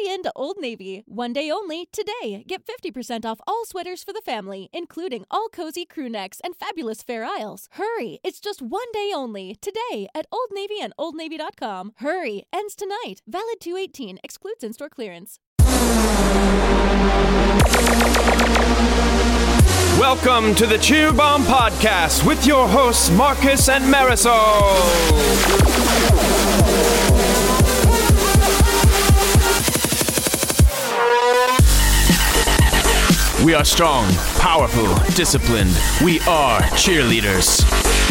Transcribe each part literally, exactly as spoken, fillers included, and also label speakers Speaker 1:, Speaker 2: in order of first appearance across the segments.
Speaker 1: into Old Navy. One day only, today. Get fifty percent off all sweaters for the family, including all cozy crew necks and fabulous Fair Isles. Hurry! It's just one day only, today at Old Navy and old navy dot com. Hurry! Ends tonight. Valid two eighteen. Excludes in-store clearance.
Speaker 2: Welcome to the Cheer Bomb Podcast with your hosts Marcus and Marisol. We are strong, powerful, disciplined. We are cheerleaders.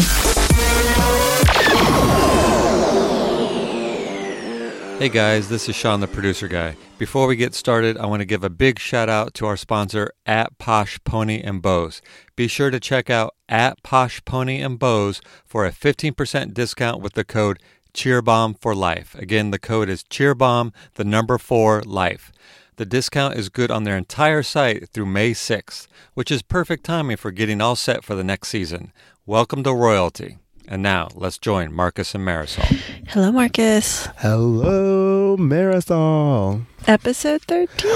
Speaker 3: Hey guys, this is Sean, the producer guy. Before we get started, I want to give a big shout out to our sponsor, at Posh Pony and Bows. Be sure to check out at Posh Pony and Bows for a fifteen percent discount with the code CheerBomb for life. Again, the code is CheerBomb, the number four, life. The discount is good on their entire site through May sixth, which is perfect timing for getting all set for the next season. Welcome to royalty. And now, let's join Marcus and Marisol.
Speaker 4: Hello, Marcus.
Speaker 5: Hello, Marisol.
Speaker 4: Episode thirteen.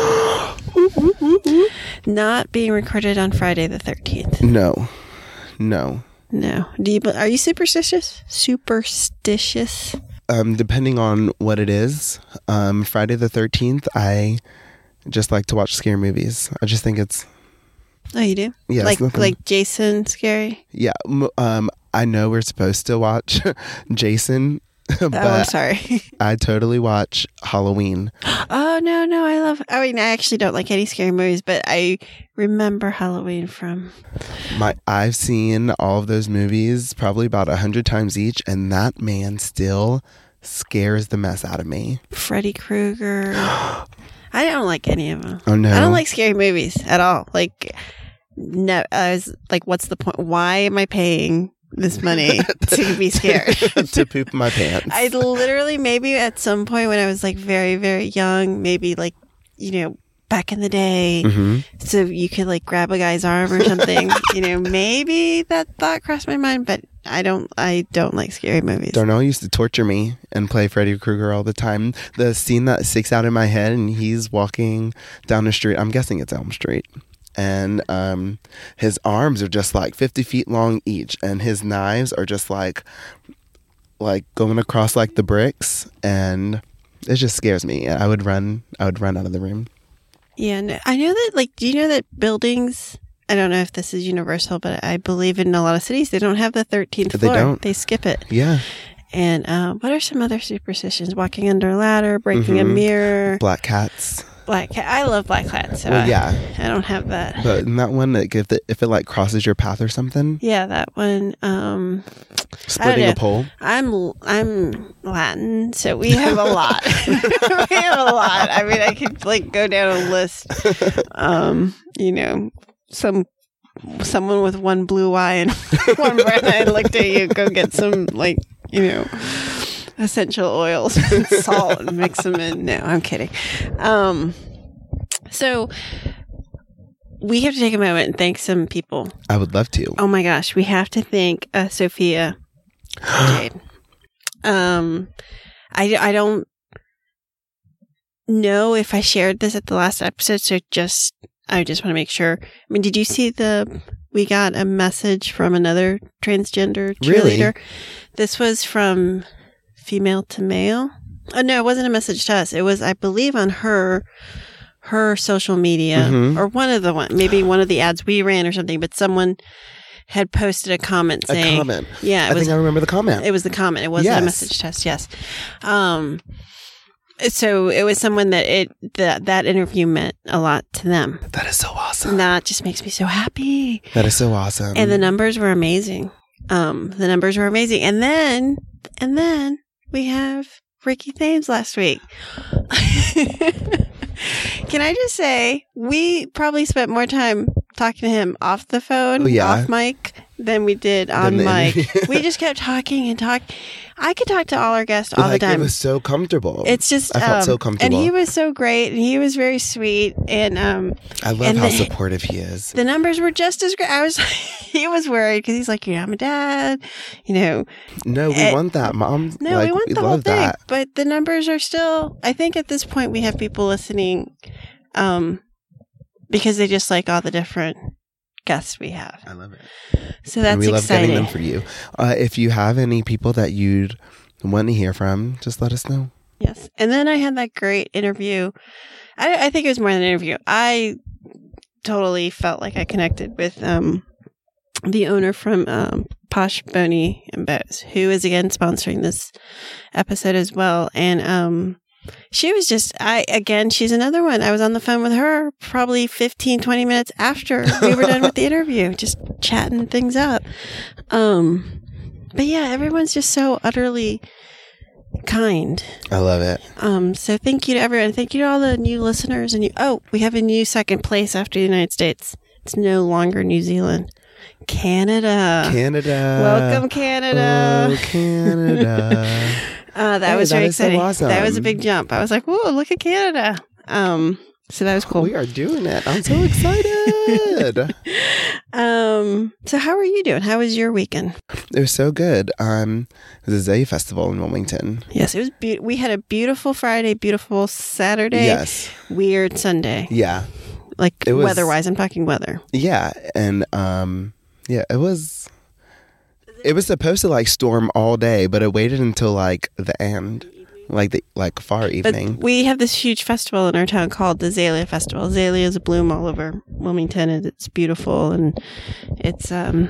Speaker 4: Not being recorded on Friday the thirteenth.
Speaker 5: No. No.
Speaker 4: No. Do you? Are you superstitious? Superstitious?
Speaker 5: Um, depending on what it is. Um, Friday the thirteenth, I just like to watch scary movies. I just think it's...
Speaker 4: Oh, you do?
Speaker 5: Yeah.
Speaker 4: Like, like Jason scary?
Speaker 5: Yeah. Um, I know we're supposed to watch Jason, but
Speaker 4: oh, I'm sorry.
Speaker 5: I totally watch Halloween.
Speaker 4: Oh, no, no. I love... I mean, I actually don't like any scary movies, but I remember Halloween from...
Speaker 5: My, I've seen all of those movies probably about a hundred times each, and that man still scares the mess out of me.
Speaker 4: Freddy Krueger. I don't like any of them.
Speaker 5: Oh, no.
Speaker 4: I don't like scary movies at all. Like, no, I was like, what's the point? Why am I paying this money to be scared?
Speaker 5: To poop my pants.
Speaker 4: I literally, maybe at some point when I was like very, very young, maybe like, you know, back in the day,
Speaker 5: mm-hmm.
Speaker 4: so you could like grab a guy's arm or something, you know, maybe that thought crossed my mind, but I don't, I don't like scary movies.
Speaker 5: Darnell used to torture me and play Freddy Krueger all the time. The scene that sticks out in my head, and he's walking down the street, I'm guessing it's Elm Street, and um, his arms are just like fifty feet long each, and his knives are just like, like going across like the bricks, and it just scares me. I would run, I would run out of the room.
Speaker 4: Yeah, no, I know that, like, do you know that buildings, I don't know if this is universal, but I believe in a lot of cities, they don't have the thirteenth floor.
Speaker 5: They don't.
Speaker 4: They skip it.
Speaker 5: Yeah.
Speaker 4: And uh, what are some other superstitions? Walking under a ladder, breaking
Speaker 5: mm-hmm.
Speaker 4: a mirror.
Speaker 5: Black cats.
Speaker 4: Black cat. I love black cats. So
Speaker 5: well,
Speaker 4: I,
Speaker 5: yeah.
Speaker 4: I don't have that.
Speaker 5: But in that one, like, if, it, if it like crosses your path or something.
Speaker 4: Yeah, that one. Um,
Speaker 5: Splitting a pole.
Speaker 4: I'm I'm Latin, so we have a lot. We have a lot. I mean, I could like go down a list. Um, you know, some someone with one blue eye and one brown eye looked at you. Go get some like you know essential oils and salt and mix them in. No, I'm kidding. Um, so. We have to take a moment and thank some people.
Speaker 5: I would love to.
Speaker 4: Oh my gosh, we have to thank uh, Sophia Jade. Um, I, I don't know if I shared this at the last episode, so just I just want to make sure. I mean, did you see the? We got a message from another transgender cheerleader.
Speaker 5: Really?
Speaker 4: This was from Female to Male. Oh no, it wasn't a message to us. It was, I believe, on her. her social media mm-hmm. or one of the one, maybe one of the ads we ran or something, but someone had posted a comment saying,
Speaker 5: a comment.
Speaker 4: Yeah, it
Speaker 5: I
Speaker 4: was,
Speaker 5: think I remember the comment.
Speaker 4: It was the comment. It wasn't
Speaker 5: yes.
Speaker 4: a message test. Yes. Um, so it was someone that it, that, that interview meant a lot to them.
Speaker 5: That is so awesome.
Speaker 4: That just makes me so happy.
Speaker 5: That is so awesome.
Speaker 4: And the numbers were amazing. Um, the numbers were amazing. And then, and then we have Ricky Thames last week. Can I just say, we probably spent more time talking to him off the phone,
Speaker 5: oh, yeah.
Speaker 4: off mic, than we did on
Speaker 5: the
Speaker 4: mic.
Speaker 5: interview.
Speaker 4: We just kept talking and talking. I could talk to all our guests all
Speaker 5: like,
Speaker 4: the time.
Speaker 5: It was so comfortable.
Speaker 4: It's just
Speaker 5: I felt
Speaker 4: um,
Speaker 5: so comfortable.
Speaker 4: and he was so great, and he was very sweet, and um,
Speaker 5: I love
Speaker 4: and
Speaker 5: how
Speaker 4: the-
Speaker 5: supportive he is.
Speaker 4: the numbers were just as great. I was, he was worried because he's like, yeah, I'm a dad, you know.
Speaker 5: No, we
Speaker 4: eh,
Speaker 5: want that, Mom.
Speaker 4: No,
Speaker 5: like,
Speaker 4: we want the whole
Speaker 5: love
Speaker 4: thing,
Speaker 5: that.
Speaker 4: but the numbers are still. I think at this point we have people listening, um, because they just like all the different guests we have.
Speaker 5: I love it.
Speaker 4: So that's
Speaker 5: and we love
Speaker 4: exciting.
Speaker 5: getting them for you. Uh, if you have any people that you'd want to hear from, just let us know.
Speaker 4: Yes. And then I had that great interview. I, I think it was more than an interview. I totally felt like I connected with um, the owner from um, Posh Boney and Bose, who is again sponsoring this episode as well. And um, she was just, I again, she's another one. I was on the phone with her probably fifteen, twenty minutes after we were done with the interview, just chatting things up. Um, but yeah, everyone's just so utterly kind.
Speaker 5: I love it.
Speaker 4: Um, so thank you to everyone. Thank you to all the new listeners. And you, oh, we have a new second place after the United States. It's no longer New Zealand. Canada.
Speaker 5: Canada.
Speaker 4: Welcome, Canada.
Speaker 5: Oh, Canada.
Speaker 4: uh, that
Speaker 5: Hey,
Speaker 4: was
Speaker 5: that
Speaker 4: very
Speaker 5: is so
Speaker 4: exciting.
Speaker 5: awesome.
Speaker 4: That was a big jump. I was like, whoa, look at Canada. Um, so that was cool.
Speaker 5: We are doing it. I'm so excited.
Speaker 4: Um, so how are you doing? How was your weekend?
Speaker 5: It was so good. Um, it was a Zay Festival in Wilmington.
Speaker 4: Yes, it was. Be- we had a beautiful Friday, beautiful Saturday,
Speaker 5: Yes.
Speaker 4: weird Sunday.
Speaker 5: Yeah.
Speaker 4: Like
Speaker 5: It was-
Speaker 4: weather-wise, I'm talking weather.
Speaker 5: Yeah. And um, yeah, it was. It was supposed to like storm all day, but it waited until like the end, like the like far evening.
Speaker 4: But we have this huge festival in our town called the Azalea Festival. Azaleas bloom all over Wilmington, and it's beautiful, and it's um,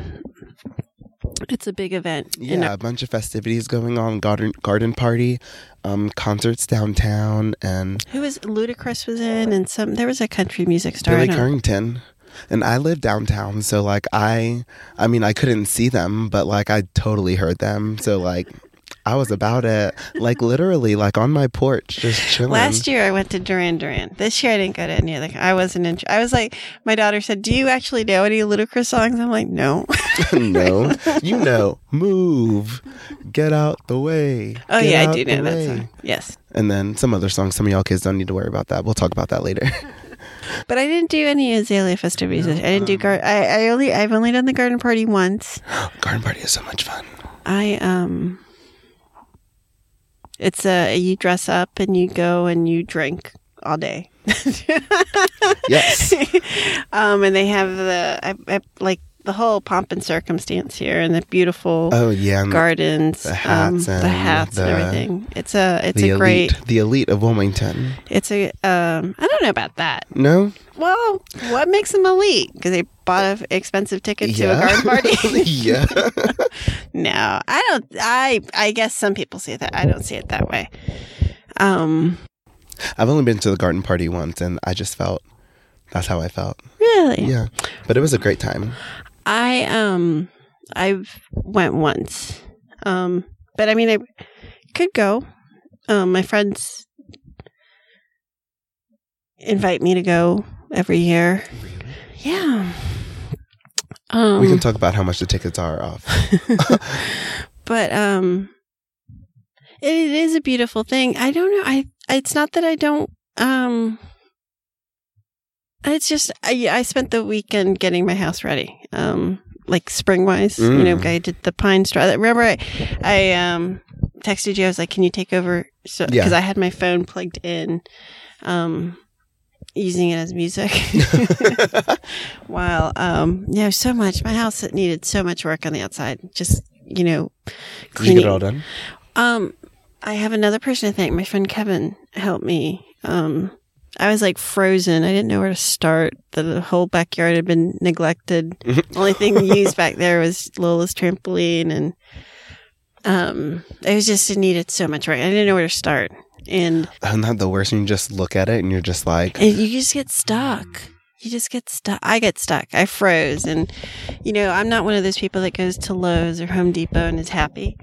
Speaker 4: it's a big event. in
Speaker 5: Yeah,
Speaker 4: our-
Speaker 5: a bunch of festivities going on, garden garden party, um, concerts downtown, and
Speaker 4: who was Ludacris was in, and some there was a country music star.
Speaker 5: Billy
Speaker 4: I don't-
Speaker 5: Currington. And I live downtown, so like I, I mean, I couldn't see them, but like I totally heard them. So like, I was about it, like literally, like on my porch, just chilling.
Speaker 4: Last year I went to Duran Duran. This year I didn't go to any of the. I wasn't. In, I was like, my daughter said, "Do you actually know any Ludacris songs?" I'm like, "No."
Speaker 5: No, you know, move, get out the way.
Speaker 4: Oh
Speaker 5: get
Speaker 4: yeah, I
Speaker 5: out
Speaker 4: do
Speaker 5: the
Speaker 4: know that
Speaker 5: way.
Speaker 4: song. Yes,
Speaker 5: And then some other songs. Some of y'all kids don't need to worry about that. We'll talk about that later.
Speaker 4: but I didn't do any Azalea festivities. I didn't do gar. I, I only. I've only done the garden party once.
Speaker 5: Garden party is so much fun.
Speaker 4: I um it's a you dress up and you go and you drink all day.
Speaker 5: Yes.
Speaker 4: um and they have the I, I like the whole pomp and circumstance here and the beautiful
Speaker 5: Oh yeah, and
Speaker 4: gardens,
Speaker 5: the hats
Speaker 4: um,
Speaker 5: and
Speaker 4: the hats
Speaker 5: the-
Speaker 4: and everything. It's a it's
Speaker 5: the
Speaker 4: a
Speaker 5: elite,
Speaker 4: great
Speaker 5: the elite of Wilmington.
Speaker 4: it's a um I don't know about that.
Speaker 5: No,
Speaker 4: Well, what makes them elite? Because they bought an expensive ticket to a
Speaker 5: Yeah.
Speaker 4: garden party.
Speaker 5: Yeah.
Speaker 4: No, I don't. I I guess some people see it that. I don't see it that way. Um,
Speaker 5: I've only been to the garden party once, and I just felt that's how I felt.
Speaker 4: really?
Speaker 5: Yeah, but it was a great time.
Speaker 4: I um I went once. Um, but I mean I could go. Um, my friends invite me to go every year. Yeah. Um,
Speaker 5: We can talk about how much the tickets are off.
Speaker 4: but um it, it is a beautiful thing. I don't know. I it's not that I don't um it's just I I spent the weekend getting my house ready. Um like spring wise. You know,
Speaker 5: Mm.
Speaker 4: I did the pine straw. Remember I I um texted you. I was like, "Can you take over?" So
Speaker 5: Yeah.
Speaker 4: because I had my phone plugged in um using it as music. While um you know, so much my house needed so much work on the outside. Just, you know,
Speaker 5: Did you
Speaker 4: cleaning.
Speaker 5: get it all done?
Speaker 4: Um, I have another person to thank. My friend Kevin helped me. Um, I was like frozen. I didn't know where to start. The whole backyard had been neglected. Only thing used back there was Lola's trampoline, and um, it was just it needed so much work. I didn't know where to start, and,
Speaker 5: Isn't that the worst? And you just look at it and you're just like,
Speaker 4: and you just get stuck. You just get stuck. I get stuck. I froze. And, you know, I'm not one of those people that goes to Lowe's or Home Depot and is happy.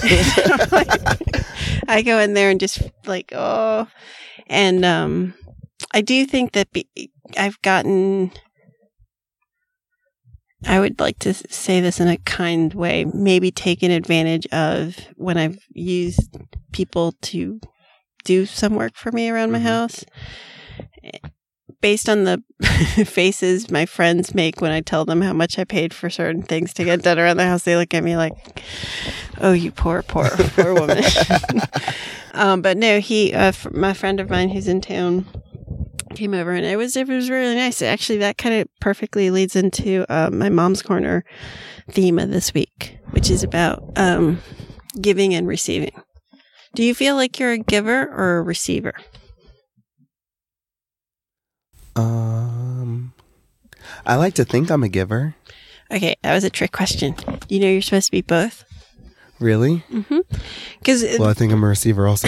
Speaker 4: I go in there and just like, oh. And um, I do think that be- I've gotten, I would like to say this in a kind way, maybe taken advantage of when I've used people to do some work for me around my
Speaker 5: Mhm.
Speaker 4: house. Based on the faces my friends make when I tell them how much I paid for certain things to get done around the house, they look at me like, oh, you poor, poor, poor woman. um, but no, he, uh, f- my friend of mine who's in town came over and it was, it was really nice. Actually, that kind of perfectly leads into uh, my Mom's Corner theme of this week, which is about um, giving and receiving. Do you feel like you're a giver or a receiver?
Speaker 5: Um, I like to think I'm a giver.
Speaker 4: Okay, that was a trick question. You know you're supposed to be both?
Speaker 5: Really?
Speaker 4: Mm-hmm. Because
Speaker 5: Well, I think I'm a receiver also.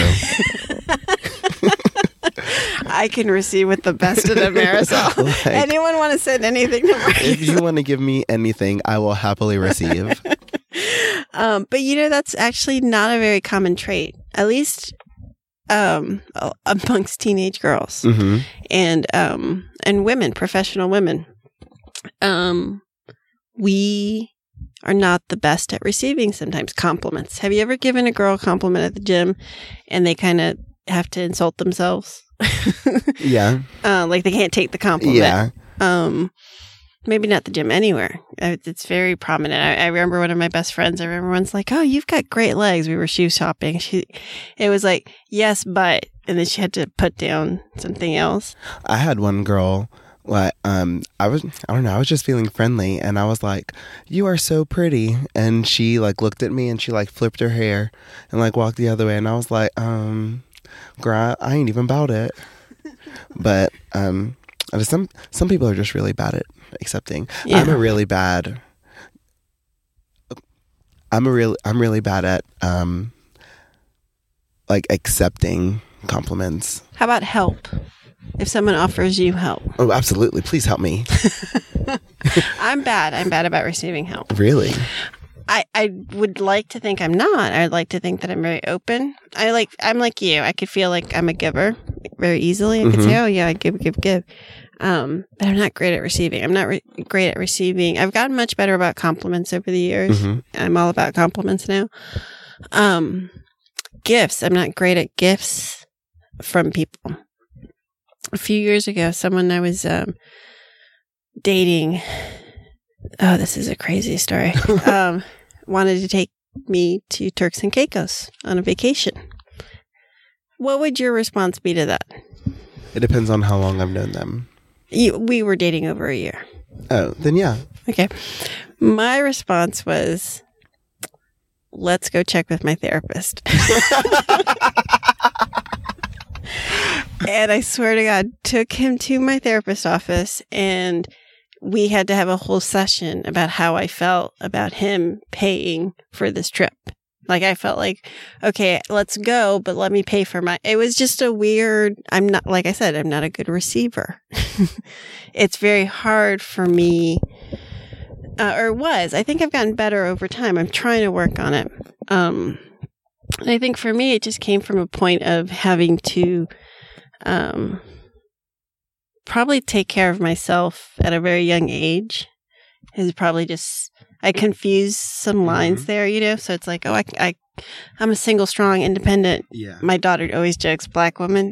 Speaker 4: I can receive with the best of them, Marisol.
Speaker 5: Like-
Speaker 4: Anyone want to send anything to
Speaker 5: If you
Speaker 4: Marisol?
Speaker 5: want to give me anything, I will happily receive.
Speaker 4: um, but you know, that's actually not a very common trait, at least um, a- amongst teenage girls.
Speaker 5: hmm
Speaker 4: and um and women, professional women. Um we are not the best at receiving sometimes compliments. Have you ever given a girl a compliment at the gym and they kind of have to insult themselves?
Speaker 5: Yeah.
Speaker 4: uh, like they can't take the compliment.
Speaker 5: Yeah.
Speaker 4: Um maybe not the gym, anywhere. Uh, It's very prominent. I, I remember one of my best friends, I remember once like, oh, you've got great legs. We were shoe shopping. She, it was like, yes, but, and then she had to put down something else.
Speaker 5: I had one girl, like, um, I was, I don't know, I was just feeling friendly, and I was like, "You are so pretty," and she like looked at me and she like flipped her hair and like walked the other way, and I was like, um, girl, I ain't even about it. But um, some some people are just really bad at accepting.
Speaker 4: Yeah.
Speaker 5: I'm a really bad. I'm a real. I'm really bad at um, like accepting compliments.
Speaker 4: How about help? If someone offers you help.
Speaker 5: Oh, absolutely! Please help me.
Speaker 4: I'm bad. I'm bad about receiving help.
Speaker 5: Really?
Speaker 4: I, I would like to think I'm not. I'd like to think that I'm very open. I like I'm like you. I could feel like I'm a giver very easily. I could
Speaker 5: Mhm.
Speaker 4: say, "Oh yeah, I give, give, give." Um, but I'm not great at receiving. I'm not re- great at receiving. I've gotten much better about compliments over the years.
Speaker 5: Mhm.
Speaker 4: I'm all about compliments now. Um, gifts. I'm not great at gifts from people. A few years ago, someone I was um, dating. Oh, this is a crazy story. um, wanted to take me to Turks and Caicos on a vacation. What would your response be to that?
Speaker 5: It depends on how long I've known them.
Speaker 4: You, we were dating over a year.
Speaker 5: Oh, then yeah.
Speaker 4: Okay. My response was, let's go check with my therapist. And I swear to God, took him to my therapist's office, and we had to have a whole session about how I felt about him paying for this trip. Like, I felt like, okay, let's go, but let me pay for my, it was just a weird, I'm not, like I said, I'm not a good receiver. It's very hard for me, uh, or was, I think I've gotten better over time. I'm trying to work on it. Um, and I think for me, it just came from a point of having to, um, probably take care of myself at a very young age. Is probably just, I confuse some lines
Speaker 5: Mhm.
Speaker 4: there, you know? So it's like, oh, I, I, I'm a single, strong, independent.
Speaker 5: Yeah.
Speaker 4: My daughter always jokes, black woman.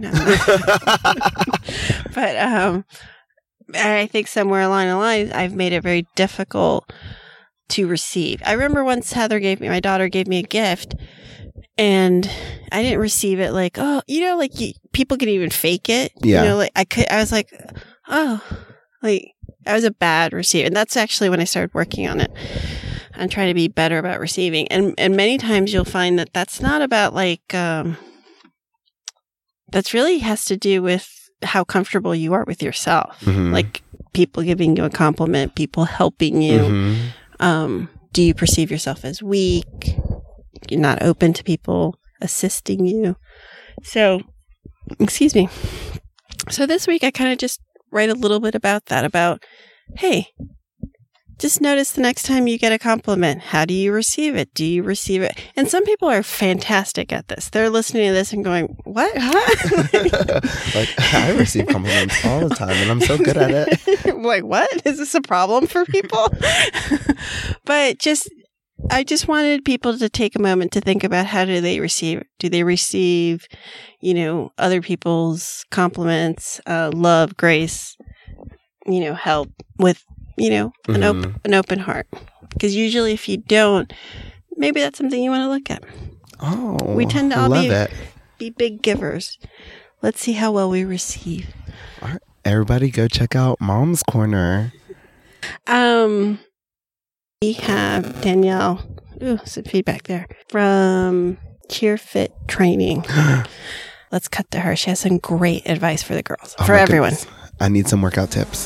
Speaker 4: But um, I think somewhere along the line, I've made it very difficult to receive. I remember once Heather gave me, my daughter gave me a gift, and I didn't receive it like, oh, you know, like you, people can even fake it.
Speaker 5: Yeah.
Speaker 4: You know, like I could, I was like, oh, like I was a bad receiver. And that's actually when I started working on it. I'm trying to be better about receiving. And, and many times you'll find that that's not about like, um, that's really has to do with how comfortable you are with yourself.
Speaker 5: Mhm.
Speaker 4: Like people giving you a compliment, people helping you.
Speaker 5: Mhm.
Speaker 4: Um, do you perceive yourself as weak? You're not open to people assisting you. So, excuse me. So this week I kind of just write a little bit about that, about, hey, just notice the next time you get a compliment, how do you receive it? Do you receive it? And some people are fantastic at this. They're listening to this and going, what? Huh?
Speaker 5: Like, I receive compliments all the time, and I'm so good at it.
Speaker 4: Like, what? Is this a problem for people? But just, I just wanted people to take a moment to think about how do they receive it? Do they receive, you know, other people's compliments, uh, love, grace, you know, help with, you know, an,
Speaker 5: Mm-hmm.
Speaker 4: op- an open heart? Because usually if you don't, maybe that's something you want to look at.
Speaker 5: Oh,
Speaker 4: We tend to all
Speaker 5: love
Speaker 4: be,
Speaker 5: it.
Speaker 4: be big givers. Let's see how well we receive.
Speaker 5: All right, everybody go check out Mom's Corner.
Speaker 4: Um, we have Danielle. Ooh, some feedback there from Cheer Fit Training. Let's cut to her. She has some great advice for the girls,
Speaker 5: Oh
Speaker 4: for
Speaker 5: my
Speaker 4: everyone.
Speaker 5: goodness. I need some workout tips.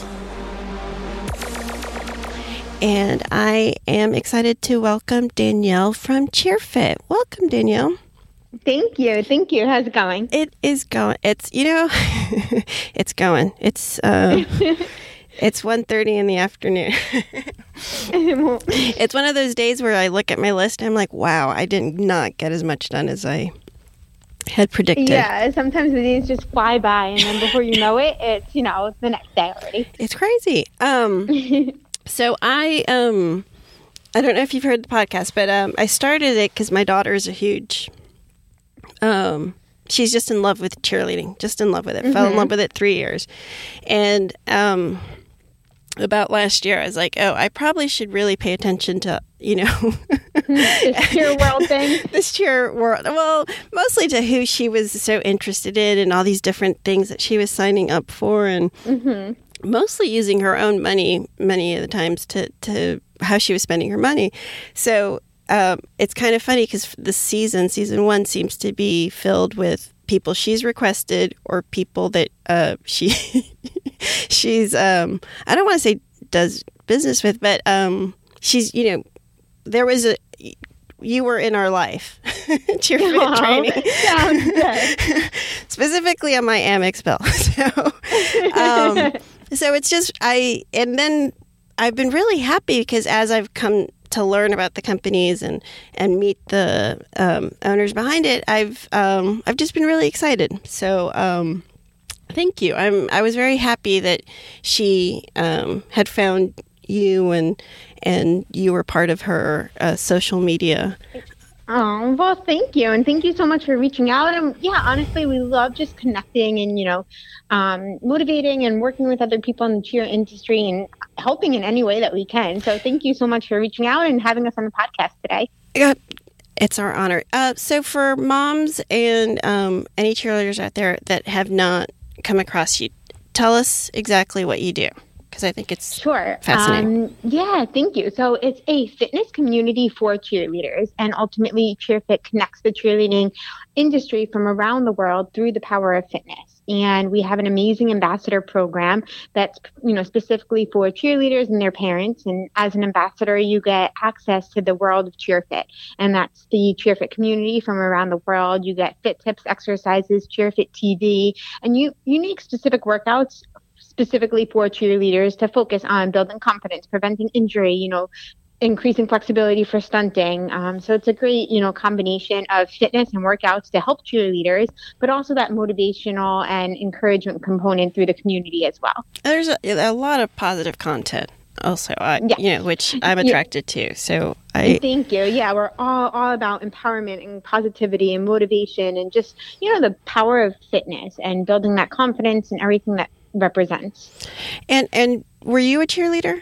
Speaker 4: And I am excited to welcome Danielle from Cheer Fit. Welcome, Danielle.
Speaker 6: Thank you. Thank you. How's it going?
Speaker 4: It is going. It's, you know, it's going. It's, uh, it's one thirty in the afternoon. It's one of those days where I look at my list and I'm like, wow, I did not get as much done as I had predicted.
Speaker 6: Yeah, sometimes the days just fly by, and then before you know it, it's, you know, the next day already.
Speaker 4: It's crazy. Um, so I, um, I don't know if you've heard the podcast, but um, I started it because my daughter is a huge, um, she's just in love with cheerleading, just in love with it. Mm-hmm. Fell in love with it three years. And um, about last year, I was like, oh, I probably should really pay attention to, you know,
Speaker 6: this cheer world thing.
Speaker 4: This cheer world. Well, mostly to who she was so interested in and all these different things that she was signing up for, and mm-hmm. mostly using her own money many of the times to, to how she was spending her money. So um, it's kind of funny because this season, season one, seems to be filled with people she's requested or people that uh, she she's um, I don't want to say does business with, but um, she's, you know, there was a you were in our life. Cheer Fit
Speaker 6: oh,
Speaker 4: training.
Speaker 6: Sounds good.
Speaker 4: Specifically on my Amex bill. So, um, so it's just, I, and then I've been really happy because as I've come to learn about the companies and, and meet the um, owners behind it, I've, um, I've just been really excited. So, um, thank you. I'm, I was very happy that she um, had found you and, and you were part of her uh, social media.
Speaker 6: Oh, well, thank you. And thank you so much for reaching out. And yeah, honestly, we love just connecting and, you know, um, motivating and working with other people in the cheer industry and helping in any way that we can. So thank you so much for reaching out and having us on the podcast today.
Speaker 4: Yeah, it's our honor. Uh, so for moms and um, any cheerleaders out there that have not come across you, tell us exactly what you do. Because I think it's
Speaker 6: sure.
Speaker 4: fascinating.
Speaker 6: Um, yeah, thank you. So it's a fitness community for cheerleaders, and ultimately CheerFit connects the cheerleading industry from around the world through the power of fitness. And we have an amazing ambassador program that's, you know, specifically for cheerleaders and their parents. And as an ambassador, you get access to the world of CheerFit, and that's the CheerFit community from around the world. You get fit tips, exercises, CheerFit T V, and you unique specific workouts specifically for cheerleaders to focus on building confidence, preventing injury, you know, increasing flexibility for stunting. Um, so it's a great, you know, combination of fitness and workouts to help cheerleaders, but also that motivational and encouragement component through the community as well.
Speaker 4: There's a, a lot of positive content also, uh, yeah. you know, which I'm attracted yeah. to. So I
Speaker 6: thank you. Yeah, we're all, all about empowerment and positivity and motivation and just, you know, the power of fitness and building that confidence and everything that represents.
Speaker 4: And and were you a cheerleader?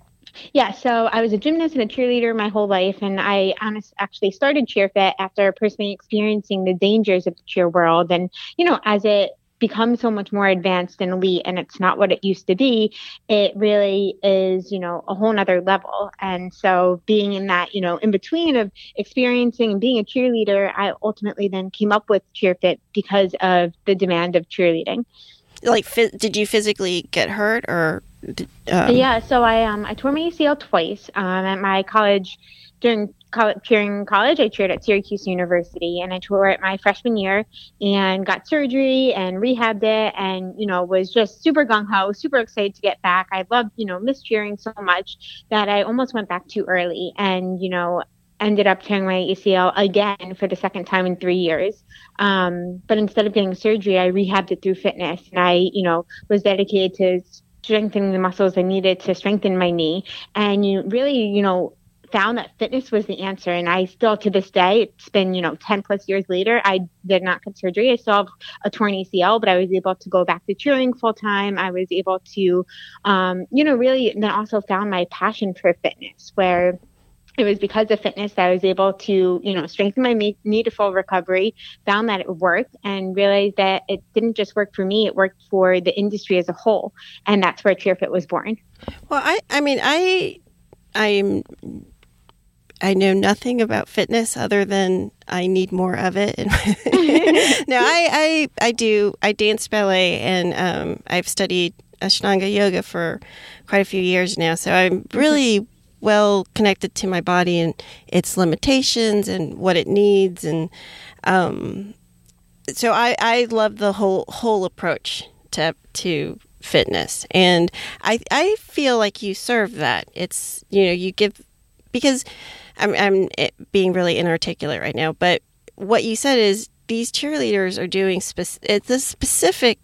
Speaker 6: Yeah, so I was a gymnast and a cheerleader my whole life, and I honest, actually started CheerFit after personally experiencing the dangers of the cheer world. And, you know, as it becomes so much more advanced and elite, and it's not what it used to be, it really is, you know, a whole nother level. And so being in that, you know, in between of experiencing and being a cheerleader, I ultimately then came up with CheerFit because of the demand of cheerleading.
Speaker 4: Like, did you physically get hurt or? Um...
Speaker 6: Yeah, so I um I tore my A C L twice um, at my college during college, cheering college, I cheered at Syracuse University, and I toured it my freshman year and got surgery and rehabbed it, and, you know, was just super gung-ho, super excited to get back. I loved, you know, missed cheering so much that I almost went back too early, and, you know, ended up tearing my A C L again for the second time in three years. Um, but instead of getting surgery, I rehabbed it through fitness, and I, you know, was dedicated to strengthening the muscles I needed to strengthen my knee, and you really, you know, found that fitness was the answer. And I still, to this day, it's been, you know, ten plus years later, I did not get surgery. I still have a torn A C L, but I was able to go back to cheerleading full time. I was able to, um, you know, really then also found my passion for fitness, where it was because of fitness that I was able to, you know, strengthen my knee to full recovery, found that it worked, and realized that it didn't just work for me, it worked for the industry as a whole. And that's where CheerFit was born.
Speaker 4: Well, I, I mean, I, I'm, I know nothing about fitness other than I need more of it. And no, I, I, I do, I dance ballet, and um, I've studied Ashtanga yoga for quite a few years now. So I'm really well connected to my body and its limitations and what it needs, and um, so I, I love the whole whole approach to to fitness, and I I feel like you serve that. It's, you know, you give, because I'm I'm being really inarticulate right now, but what you said is these cheerleaders are doing spec- it's a specific.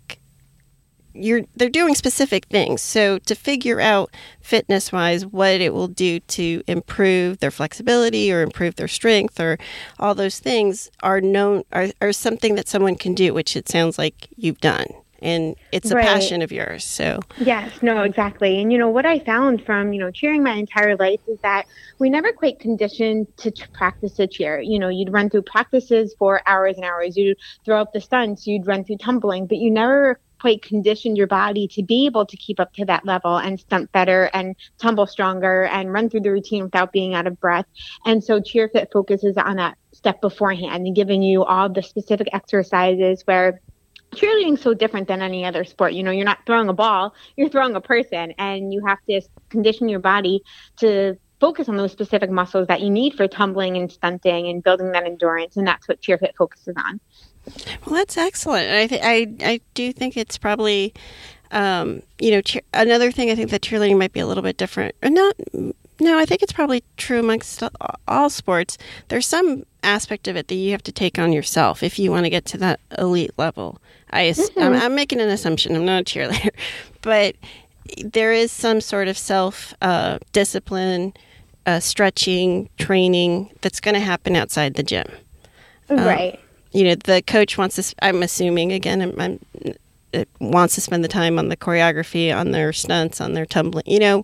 Speaker 4: You're, they're doing specific things. So to figure out fitness-wise what it will do to improve their flexibility or improve their strength or all those things are known are, are something that someone can do, which it sounds like you've done. And it's a
Speaker 6: Right.
Speaker 4: passion of yours. So
Speaker 6: Yes, no, exactly. And, you know, what I found from, you know, cheering my entire life is that we never quite conditioned to t- practice a cheer. You know, you'd run through practices for hours and hours. You'd throw up the stunts, you'd run through tumbling, but you never quite conditioned your body to be able to keep up to that level and stunt better and tumble stronger and run through the routine without being out of breath. And so CheerFit focuses on that step beforehand and giving you all the specific exercises where cheerleading is so different than any other sport. You know, you're not throwing a ball, you're throwing a person, and you have to condition your body to focus on those specific muscles that you need for tumbling and stunting and building that endurance. And that's what CheerFit focuses on.
Speaker 4: well, that's excellent. I th- I I do think it's probably, um, you know, cheer- another thing I think that cheerleading might be a little bit different. Or not. No, I think it's probably true amongst all sports. There's some aspect of it that you have to take on yourself if you want to get to that elite level. I, mm-hmm. I'm, I'm making an assumption. I'm not a cheerleader, but there is some sort of self uh, discipline, uh, stretching, training that's going to happen outside the gym.
Speaker 6: Right.
Speaker 4: Um, you know, the coach wants to, I'm assuming, again, I'm, I'm, it wants to spend the time on the choreography, on their stunts, on their tumbling, you know.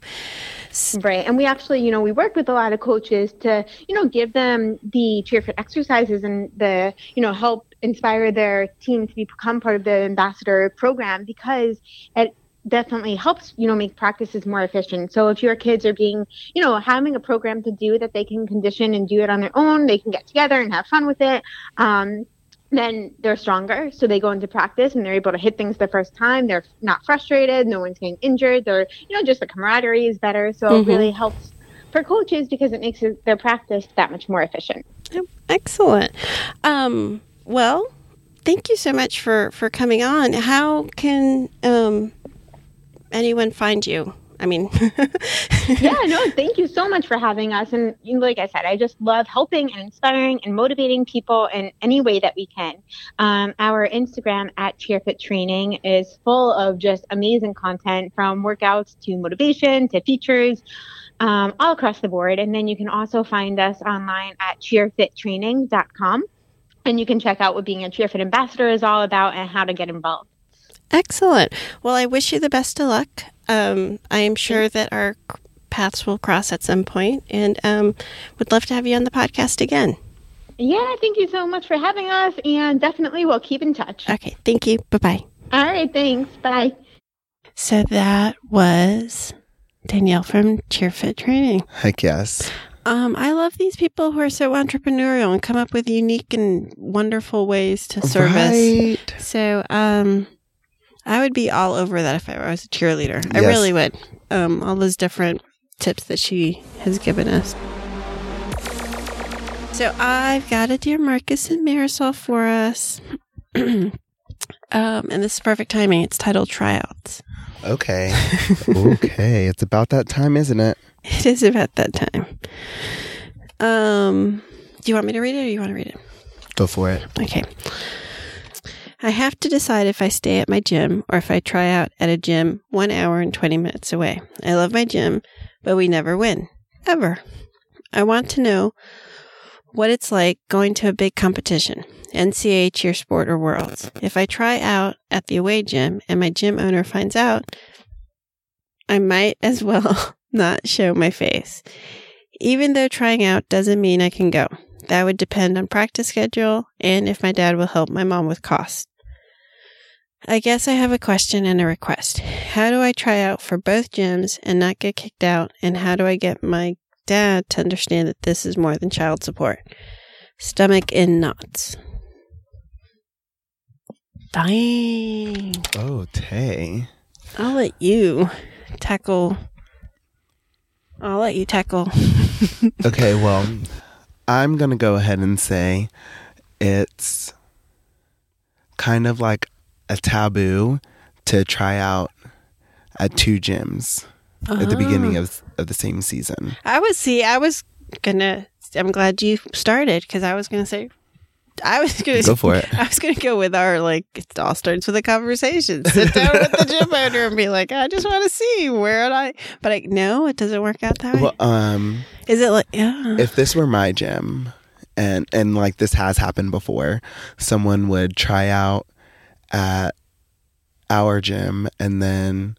Speaker 6: Right. And we actually, you know, we work with a lot of coaches to, you know, give them the CheerFit exercises and the, you know, help inspire their team to become part of the ambassador program, because it definitely helps, you know, make practices more efficient. So if your kids are being, you know, having a program to do that they can condition and do it on their own, they can get together and have fun with it. Um, then they're stronger. So they go into practice and they're able to hit things the first time. They're not frustrated. No one's getting injured. They're, you know, just the camaraderie is better. So mm-hmm. it really helps for coaches because it makes it, their practice that much more efficient.
Speaker 4: Excellent. Um, well, thank you so much for, for coming on. How can um, anyone find you? I mean,
Speaker 6: yeah, no, thank you so much for having us. And like I said, I just love helping and inspiring and motivating people in any way that we can. Um, our Instagram at CheerFit Training is full of just amazing content, from workouts to motivation to features, um, all across the board. And then you can also find us online at cheer fit training dot com. And you can check out what being a CheerFit ambassador is all about and how to get involved.
Speaker 4: Excellent. Well, I wish you the best of luck. Um, I am sure that our paths will cross at some point, and um, would love to have you on the podcast again.
Speaker 6: Yeah, thank you so much for having us, and definitely we'll keep in touch.
Speaker 4: Okay, thank you. Bye-bye.
Speaker 6: All right, thanks. Bye.
Speaker 4: So that was Danielle from CheerFit Training.
Speaker 5: Heck yes.
Speaker 4: Um, I love these people who are so entrepreneurial and come up with unique and wonderful ways to service.
Speaker 5: Right.
Speaker 4: So, um... I would be all over that if I was a cheerleader. I
Speaker 5: Yes.
Speaker 4: really would. Um, all those different tips that she has given us. So I've got a Dear Marcus and Marisol for us. um, and this is perfect timing. It's titled Tryouts.
Speaker 5: Okay. Okay. It's about that time, isn't it?
Speaker 4: It is about that time. Um, do you want me to read it or do you want to read it?
Speaker 5: Go for it.
Speaker 4: Okay. I have to decide if I stay at my gym or if I try out at a gym one hour and twenty minutes away. I love my gym, but we never win. Ever. I want to know what it's like going to a big competition, N C A A, cheer sport, or worlds. If I try out at the away gym and my gym owner finds out, I might as well not show my face. Even though trying out doesn't mean I can go. That would depend on practice schedule and if my dad will help my mom with costs. I guess I have a question and a request. How do I try out for both gyms and not get kicked out? And how do I get my dad to understand that this is more than child support? Stomach in knots. Dang.
Speaker 5: Oh, Tay.
Speaker 4: I'll let you tackle. I'll let you tackle.
Speaker 5: Okay, well, I'm going to go ahead and say it's kind of like a taboo to try out at two gyms uh-huh. at the beginning of, of the same season.
Speaker 4: I was, see, I was going to, I'm glad you started because I was going to say, I was going to
Speaker 5: go for it.
Speaker 4: I was going to go with our, like, it all starts with a conversation. Sit down with the gym owner and be like, I just want to see where I, but I, no, it doesn't work out that way.
Speaker 5: Well, um,
Speaker 4: is it like, yeah.
Speaker 5: If this were my gym and, and like this has happened before, someone would try out at our gym and then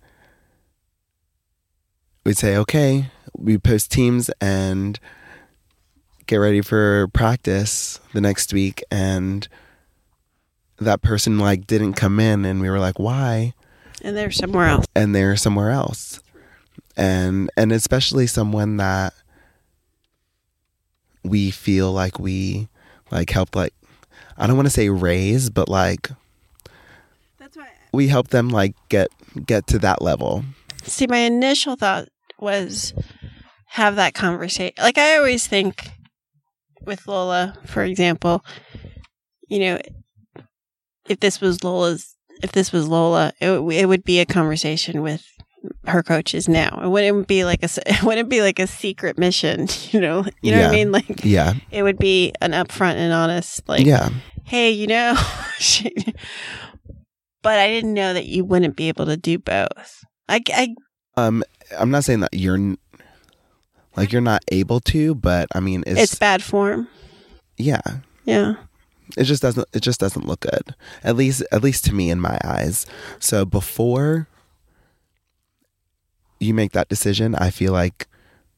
Speaker 5: we'd say, okay, we post teams and get ready for practice the next week, and that person like didn't come in and we were like, why?
Speaker 4: And they're somewhere else.
Speaker 5: And they're somewhere else. And and especially someone that we feel like we like helped, like, I don't want to say raise, but like
Speaker 4: that's why
Speaker 5: we helped them like get get to that level.
Speaker 4: See, my initial thought was have that conversation. Like, I always think with Lola, for example, you know, if this was Lola's, if this was Lola, it, it would be a conversation with her coaches now. It wouldn't be like a, it wouldn't be like a secret mission, you know, you know
Speaker 5: yeah.
Speaker 4: what I mean? Like,
Speaker 5: yeah,
Speaker 4: it would be an upfront and honest, like,
Speaker 5: yeah.
Speaker 4: hey, you know, she, but I didn't know that you wouldn't be able to do both. I, I,
Speaker 5: um, I'm not saying that you're like you're not able to, but I mean, it's,
Speaker 4: it's bad form.
Speaker 5: Yeah,
Speaker 4: yeah.
Speaker 5: It just doesn't. It just doesn't look good. At least, at least to me, in my eyes. So before you make that decision, I feel like,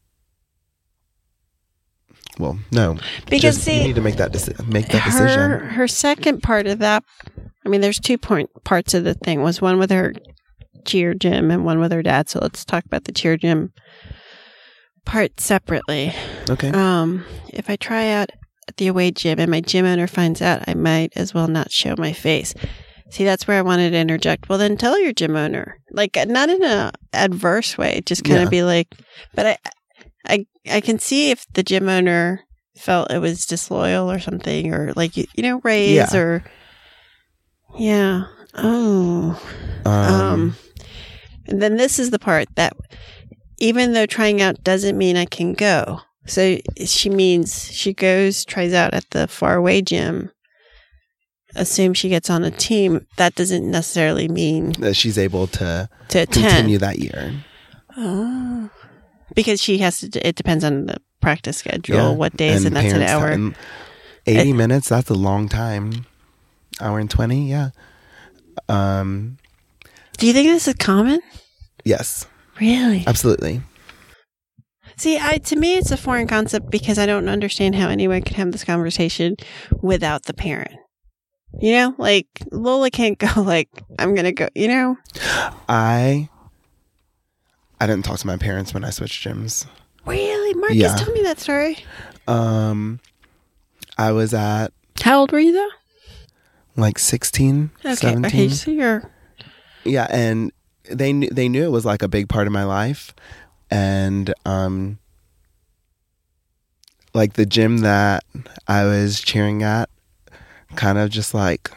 Speaker 5: well, no,
Speaker 4: because
Speaker 5: just,
Speaker 4: see,
Speaker 5: you need to make that deci- make that
Speaker 4: her,
Speaker 5: decision.
Speaker 4: Her second part of that, I mean, there's two point parts of the thing. Was one with her cheer gym and one with her dad. So let's talk about the cheer gym part separately.
Speaker 5: Okay.
Speaker 4: Um, if I try out at the away gym and my gym owner finds out, I might as well not show my face. See, that's where I wanted to interject. Well, then tell your gym owner, like, not in a adverse way, just kind of
Speaker 5: Yeah.
Speaker 4: be like, but I, I, I can see if the gym owner felt it was disloyal or something, or like, you, you know, raise
Speaker 5: Yeah.
Speaker 4: or, yeah. Oh,
Speaker 5: Um,
Speaker 4: um, and then this is the part that even though trying out doesn't mean I can go. So she means she goes, tries out at the faraway gym, assume she gets on a team. That doesn't necessarily mean
Speaker 5: that she's able to
Speaker 4: to attend.
Speaker 5: continue that year.
Speaker 4: Oh, because she has to, it depends on the practice schedule,
Speaker 5: Yeah.
Speaker 4: what days, and,
Speaker 5: And
Speaker 4: that's an
Speaker 5: parents'
Speaker 4: hour.
Speaker 5: time. eighty minutes, that's a long time. Hour and twenty, yeah. Um,
Speaker 4: Do you think this is common?
Speaker 5: yes,
Speaker 4: Really?
Speaker 5: absolutely.
Speaker 4: See, I to me, it's a foreign concept because I don't understand how anyone can have this conversation without the parent. You know, like Lola can't go like, I'm going to go, you know?
Speaker 5: I I didn't talk to my parents when I switched gyms.
Speaker 4: Really? Marcus,
Speaker 5: Yeah.
Speaker 4: tell me that story.
Speaker 5: Um, I was at
Speaker 4: How old were you though?
Speaker 5: like sixteen,
Speaker 4: Okay,
Speaker 5: seventeen.
Speaker 4: okay, so you're...
Speaker 5: Yeah, and they knew, they knew it was like a big part of my life. And um, like the gym that I was cheering at kind of just like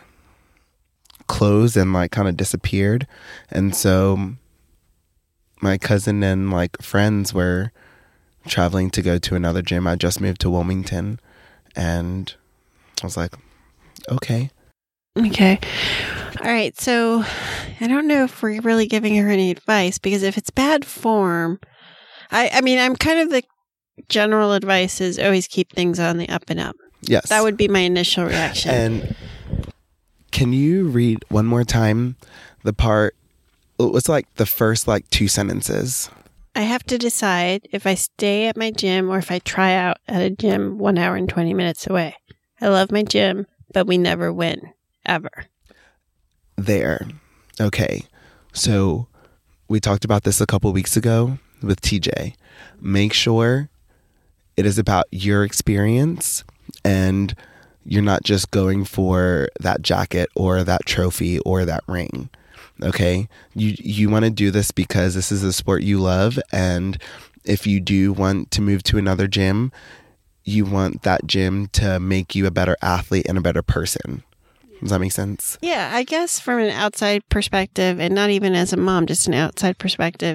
Speaker 5: closed and like kind of disappeared. And so my cousin and like friends were traveling to go to another gym. I just moved to Wilmington, and I was like, okay.
Speaker 4: Okay. All right. So I don't know if we're really giving her any advice, because if it's bad form, I, I mean, I'm kind of the general advice is always keep things on the up and up.
Speaker 5: Yes.
Speaker 4: That would be my initial reaction.
Speaker 5: And can you read one more time the part? It was like the first like two sentences.
Speaker 4: I have to decide if I stay at my gym or if I try out at a gym one hour and twenty minutes away. I love my gym, but we never win, ever.
Speaker 5: There. Okay. So we talked about this a couple weeks ago with T J. Make sure it is about your experience, and you're not just going for that jacket or that trophy or that ring. Okay? You you want to do this because this is a sport you love, and if you do want to move to another gym, you want that gym to make you a better athlete and a better person. Does that make sense?
Speaker 4: Yeah, I guess from an outside perspective, and not even as a mom, just an outside perspective,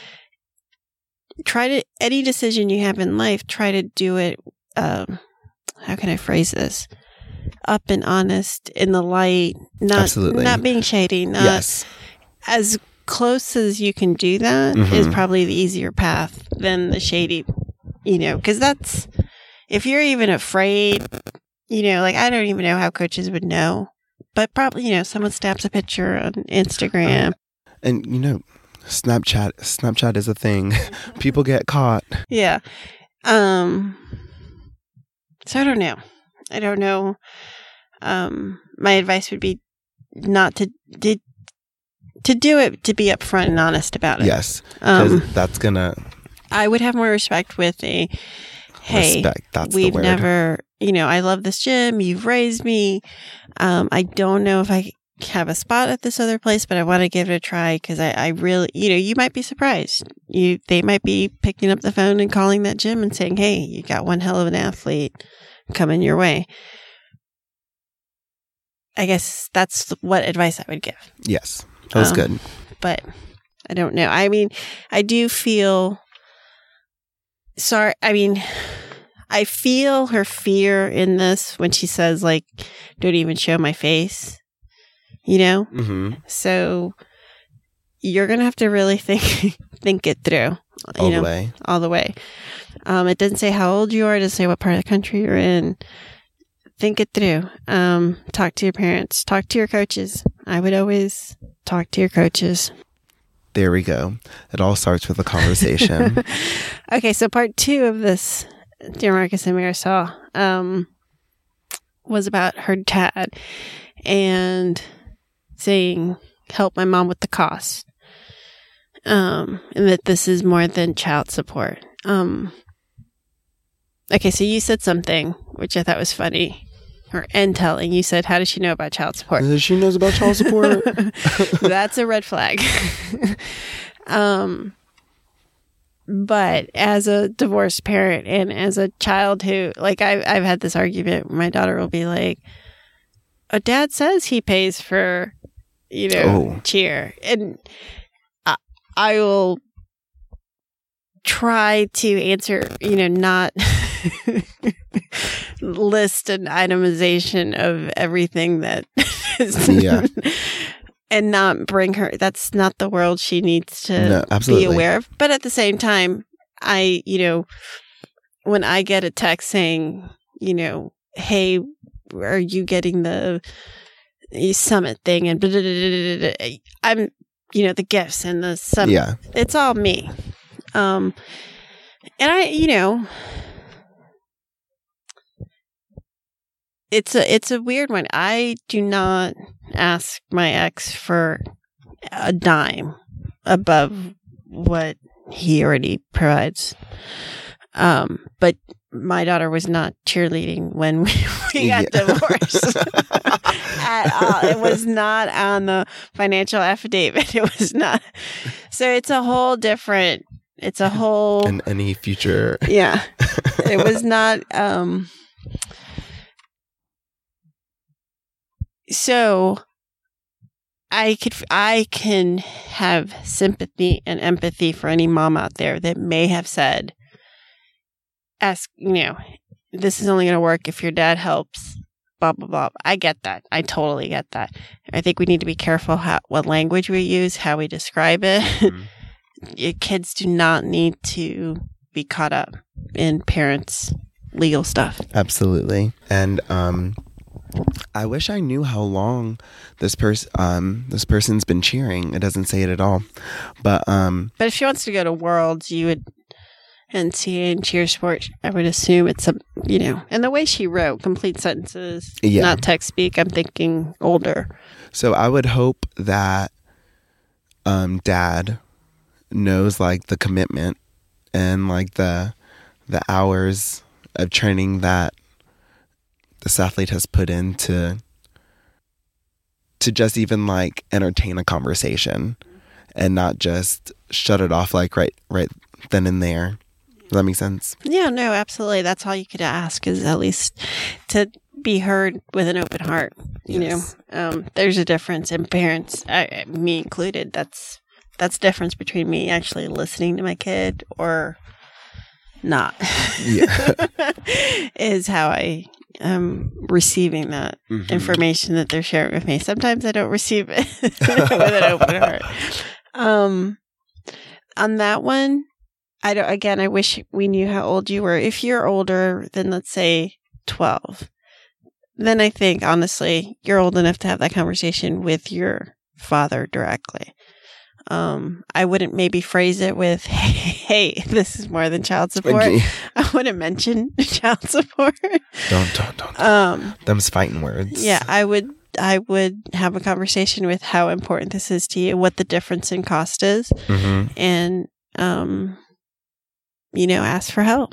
Speaker 4: try to, any decision you have in life, try to do it, um, how can I phrase this? Up and honest, in the light, not,
Speaker 5: Absolutely.
Speaker 4: not being shady, not
Speaker 5: Yes.
Speaker 4: as close as you can do that
Speaker 5: Mhm.
Speaker 4: is probably the easier path than the shady, you know, because that's, if you're even afraid, you know, like I don't even know how coaches would know, but probably, you know, someone snaps a picture on Instagram.
Speaker 5: And you know, Snapchat Snapchat is a thing. People get caught.
Speaker 4: Yeah. Um, so I don't know. I don't know. Um, my advice would be not to, to, to do it, to be upfront and honest about it.
Speaker 5: Yes. Because
Speaker 4: Um,
Speaker 5: that's gonna
Speaker 4: I would have more respect with a, hey,
Speaker 5: respect. That's
Speaker 4: we've
Speaker 5: the word.
Speaker 4: never, you know, I love this gym. You've raised me. Um, I don't know if I have a spot at this other place, but I want to give it a try because I, I really, you know, you might be surprised. You, they might be picking up the phone and calling that gym and saying, hey, you got one hell of an athlete coming your way. I guess that's what advice I would give.
Speaker 5: Yes. That was
Speaker 4: Um,
Speaker 5: good.
Speaker 4: But I don't know. I mean, I do feel sorry. I mean, I feel her fear in this when she says, like, don't even show my face, you know?
Speaker 5: Mm-hmm.
Speaker 4: So you're going to have to really think think it through.
Speaker 5: All
Speaker 4: you
Speaker 5: the
Speaker 4: know,
Speaker 5: way.
Speaker 4: All the way. Um, it doesn't say how old you are. It doesn't say what part of the country you're in. Think it through. Um, talk to your parents. Talk to your coaches. I would always talk to your coaches.
Speaker 5: There we go. It all starts with a conversation.
Speaker 4: Okay, so part two of this, Dear Marcus and Marisol, um, was about her dad and saying, help my mom with the cost. Um, and that this is more than child support. Um, okay, so you said something, which I thought was funny, or and telling. You said, how does she know about child support?
Speaker 5: She knows about child support.
Speaker 4: That's a red flag. um, but as a divorced parent and as a child who, like, I've, I've had this argument where my daughter will be like, oh, dad says he pays for, you know,
Speaker 5: Oh.
Speaker 4: cheer. And I, I will try to answer, you know, not list an itemization of everything that is,
Speaker 5: Yeah.
Speaker 4: and not bring her, that's not the world she needs to
Speaker 5: No,
Speaker 4: be
Speaker 5: absolutely.
Speaker 4: aware of. But at the same time, I, you know, when I get a text saying, you know, hey, are you getting the summit thing? And blah, blah, blah, blah, blah, I'm, you know, the gifts and the summit.
Speaker 5: Yeah.
Speaker 4: It's all me. Um, and I, you know, it's a, it's a weird one. I do not ask my ex for a dime above what he already provides. Um, but my daughter was not cheerleading when we, we got
Speaker 5: Yeah.
Speaker 4: divorced at all. It was not on the financial affidavit. It was not. So it's a whole different It's a whole
Speaker 5: and any future.
Speaker 4: Yeah. It was not um so I could I can have sympathy and empathy for any mom out there that may have said, ask, you know, this is only going to work if your dad helps, blah, blah, blah. I get that. I totally get that. I think we need to be careful how, what language we use, how we describe it. Mm-hmm. Your kids do not need to be caught up in parents' legal stuff.
Speaker 5: Absolutely. And um, I wish I knew how long this person um, this person's been cheering. It doesn't say it at all. But um,
Speaker 4: but if she wants to go to Worlds, you would... and see in cheer sport, I would assume it's a, you know, and the way she wrote complete sentences, yeah. not text speak, I'm thinking older.
Speaker 5: So I would hope that um, dad knows like the commitment and like the the hours of training that this athlete has put into to just even like entertain a conversation and not just shut it off like right right then and there. Does that make sense?
Speaker 4: Yeah, no, absolutely. That's all you could ask is at least to be heard with an open heart. You yes. know, um, there's a difference in parents, I, me included. That's that's the difference between me actually listening to my kid or not. Yeah. Is how I am receiving that mm-hmm. information that they're sharing with me. Sometimes I don't receive it with an open heart. Um, on that one. I don't, again, I wish we knew how old you were. If you're older than, let's say, twelve, then I think, honestly, you're old enough to have that conversation with your father directly. Um, I wouldn't maybe phrase it with, hey, hey, this is more than child support. Okay. I wouldn't mention child support.
Speaker 5: Don't, don't, don't. Um, Them's fighting words.
Speaker 4: Yeah, I would, I would have a conversation with how important this is to you, what the difference in cost is, mm-hmm. and, um, you know, ask for help.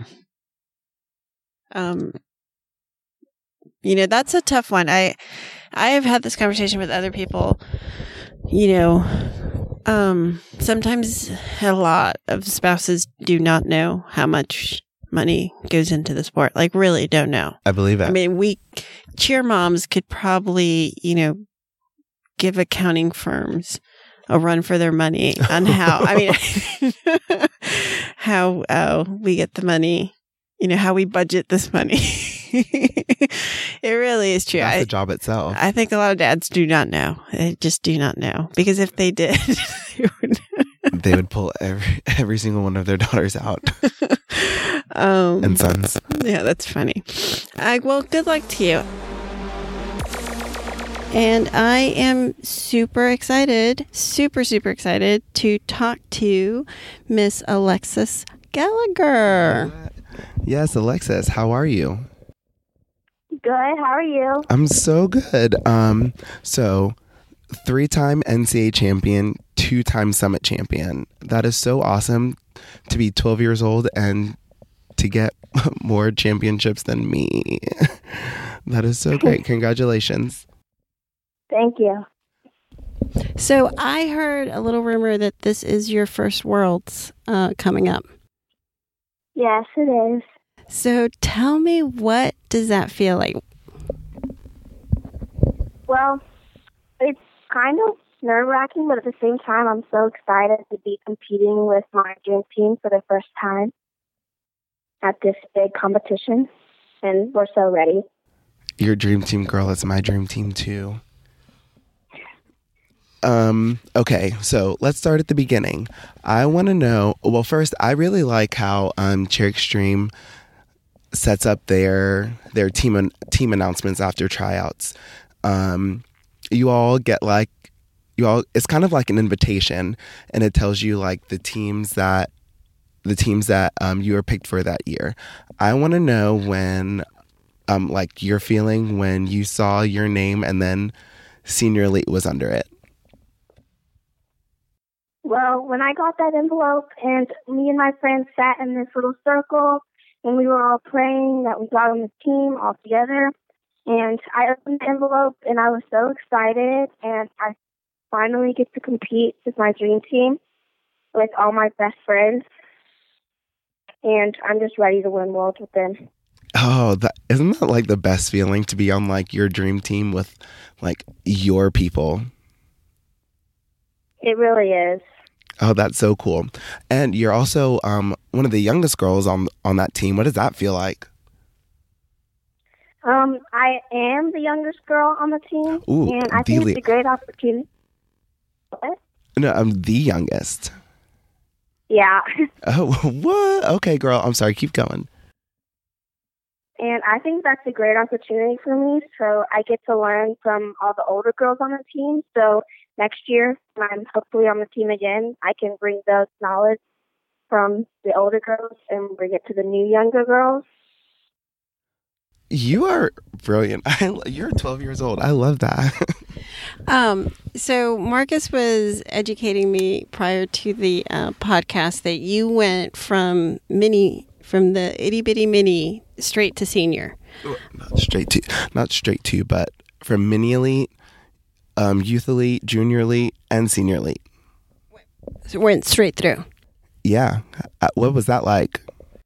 Speaker 4: Um, you know, that's a tough one. I, I have had this conversation with other people. You know, um, sometimes a lot of spouses do not know how much money goes into the sport. Like, really don't know.
Speaker 5: I believe it.
Speaker 4: I mean, we cheer moms could probably, you know, give accounting firms a run for their money on how, I mean, how uh, we get the money, you know, how we budget this money. It really is true.
Speaker 5: That's
Speaker 4: I,
Speaker 5: the job itself.
Speaker 4: I think a lot of dads do not know. They just do not know. Because if they did, they would,
Speaker 5: they would pull every, every single one of their daughters out. um, and sons.
Speaker 4: Yeah, that's funny. Uh, well, good luck to you. And I am super excited, super, super excited to talk to Miss Alexis Gallagher.
Speaker 5: Yes, Alexis, how are you?
Speaker 7: Good, how are you?
Speaker 5: I'm so good. Um, so, three-time N C A A champion, two-time Summit champion. That is so awesome to be twelve years old and to get more championships than me. That is so great. Congratulations.
Speaker 7: Thank you.
Speaker 4: So I heard a little rumor that this is your first Worlds uh, coming up.
Speaker 7: Yes, it is.
Speaker 4: So tell me, what does that feel like?
Speaker 7: Well, it's kind of nerve-wracking, but at the same time, I'm so excited to be competing with my dream team for the first time at this big competition, and we're so ready.
Speaker 5: Your dream team, girl, is my dream team too. Um, okay, so let's start at the beginning. I want to know, well, first, I really like how um, Cheer Extreme sets up their their team an- team announcements after tryouts. Um, you all get like, you all, it's kind of like an invitation, and it tells you like the teams that, the teams that um, you were picked for that year. I want to know when, um, like your feeling when you saw your name and then Senior Elite was under it.
Speaker 7: Well, when I got that envelope and me and my friends sat in this little circle and we were all praying that we got on the team all together, and I opened the envelope and I was so excited, and I finally get to compete with my dream team with all my best friends. and I'm just ready to win worlds with them.
Speaker 5: Oh, that isn't that like the best feeling to be on like your dream team with like your people?
Speaker 7: It really is.
Speaker 5: Oh, that's so cool. And you're also um, one of the youngest girls on on that team. What does that feel like?
Speaker 7: Um, I am the youngest girl on the team,
Speaker 5: Ooh,
Speaker 7: and I
Speaker 5: the
Speaker 7: think
Speaker 5: le-
Speaker 7: it's a great opportunity. What?
Speaker 5: No, I'm the youngest.
Speaker 7: Yeah.
Speaker 5: Oh, what? Okay, girl. I'm sorry. Keep going.
Speaker 7: And I think that's a great opportunity for me. So I get to learn from all the older girls on the team. So next year, when I'm hopefully on the team again, I can bring those knowledge from the older girls and bring it to the new younger girls.
Speaker 5: You are brilliant. I, you're twelve years old. I love that.
Speaker 4: Um, so Marcus was educating me prior to the uh, podcast that you went from mini, from the itty bitty mini straight to senior.
Speaker 5: Not straight to, not straight to, but from mini elite, um, youth elite, junior elite, and senior elite.
Speaker 4: So went straight through.
Speaker 5: Yeah. Uh, What was that like?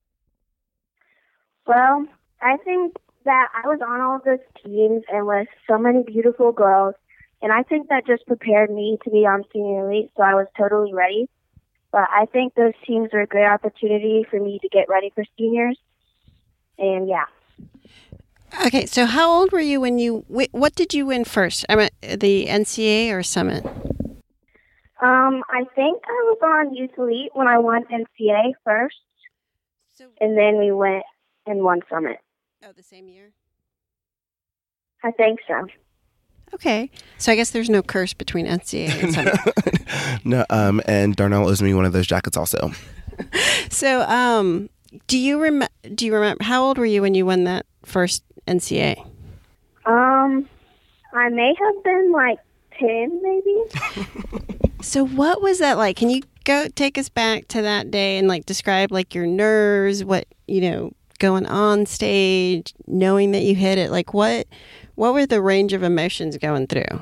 Speaker 7: Well, I think that I was on all those teams and with so many beautiful girls, and I think that just prepared me to be on senior elite, so I was totally ready. But I think those teams are a great opportunity for me to get ready for seniors, and yeah.
Speaker 4: Okay, so how old were you when you, wh- what did you win first? I mean, the N C A A or Summit?
Speaker 7: Um, I think I was on youth elite when I won N C A A first,
Speaker 4: So,
Speaker 7: and then we went and won Summit.
Speaker 4: oh, the same year?
Speaker 7: I think so.
Speaker 4: Okay, so I guess there's no curse between N C A A and Summit.
Speaker 5: No, um, and Darnell owes me one of those jackets also.
Speaker 4: So, um, do you rem- do you remember, how old were you when you won that first N C A A?
Speaker 7: Um, I may have been like ten, maybe.
Speaker 4: So what was that like? Can you go take us back to that day and like describe like your nerves, what, you know, going on stage, knowing that you hit it? Like what, what were the range of emotions going through?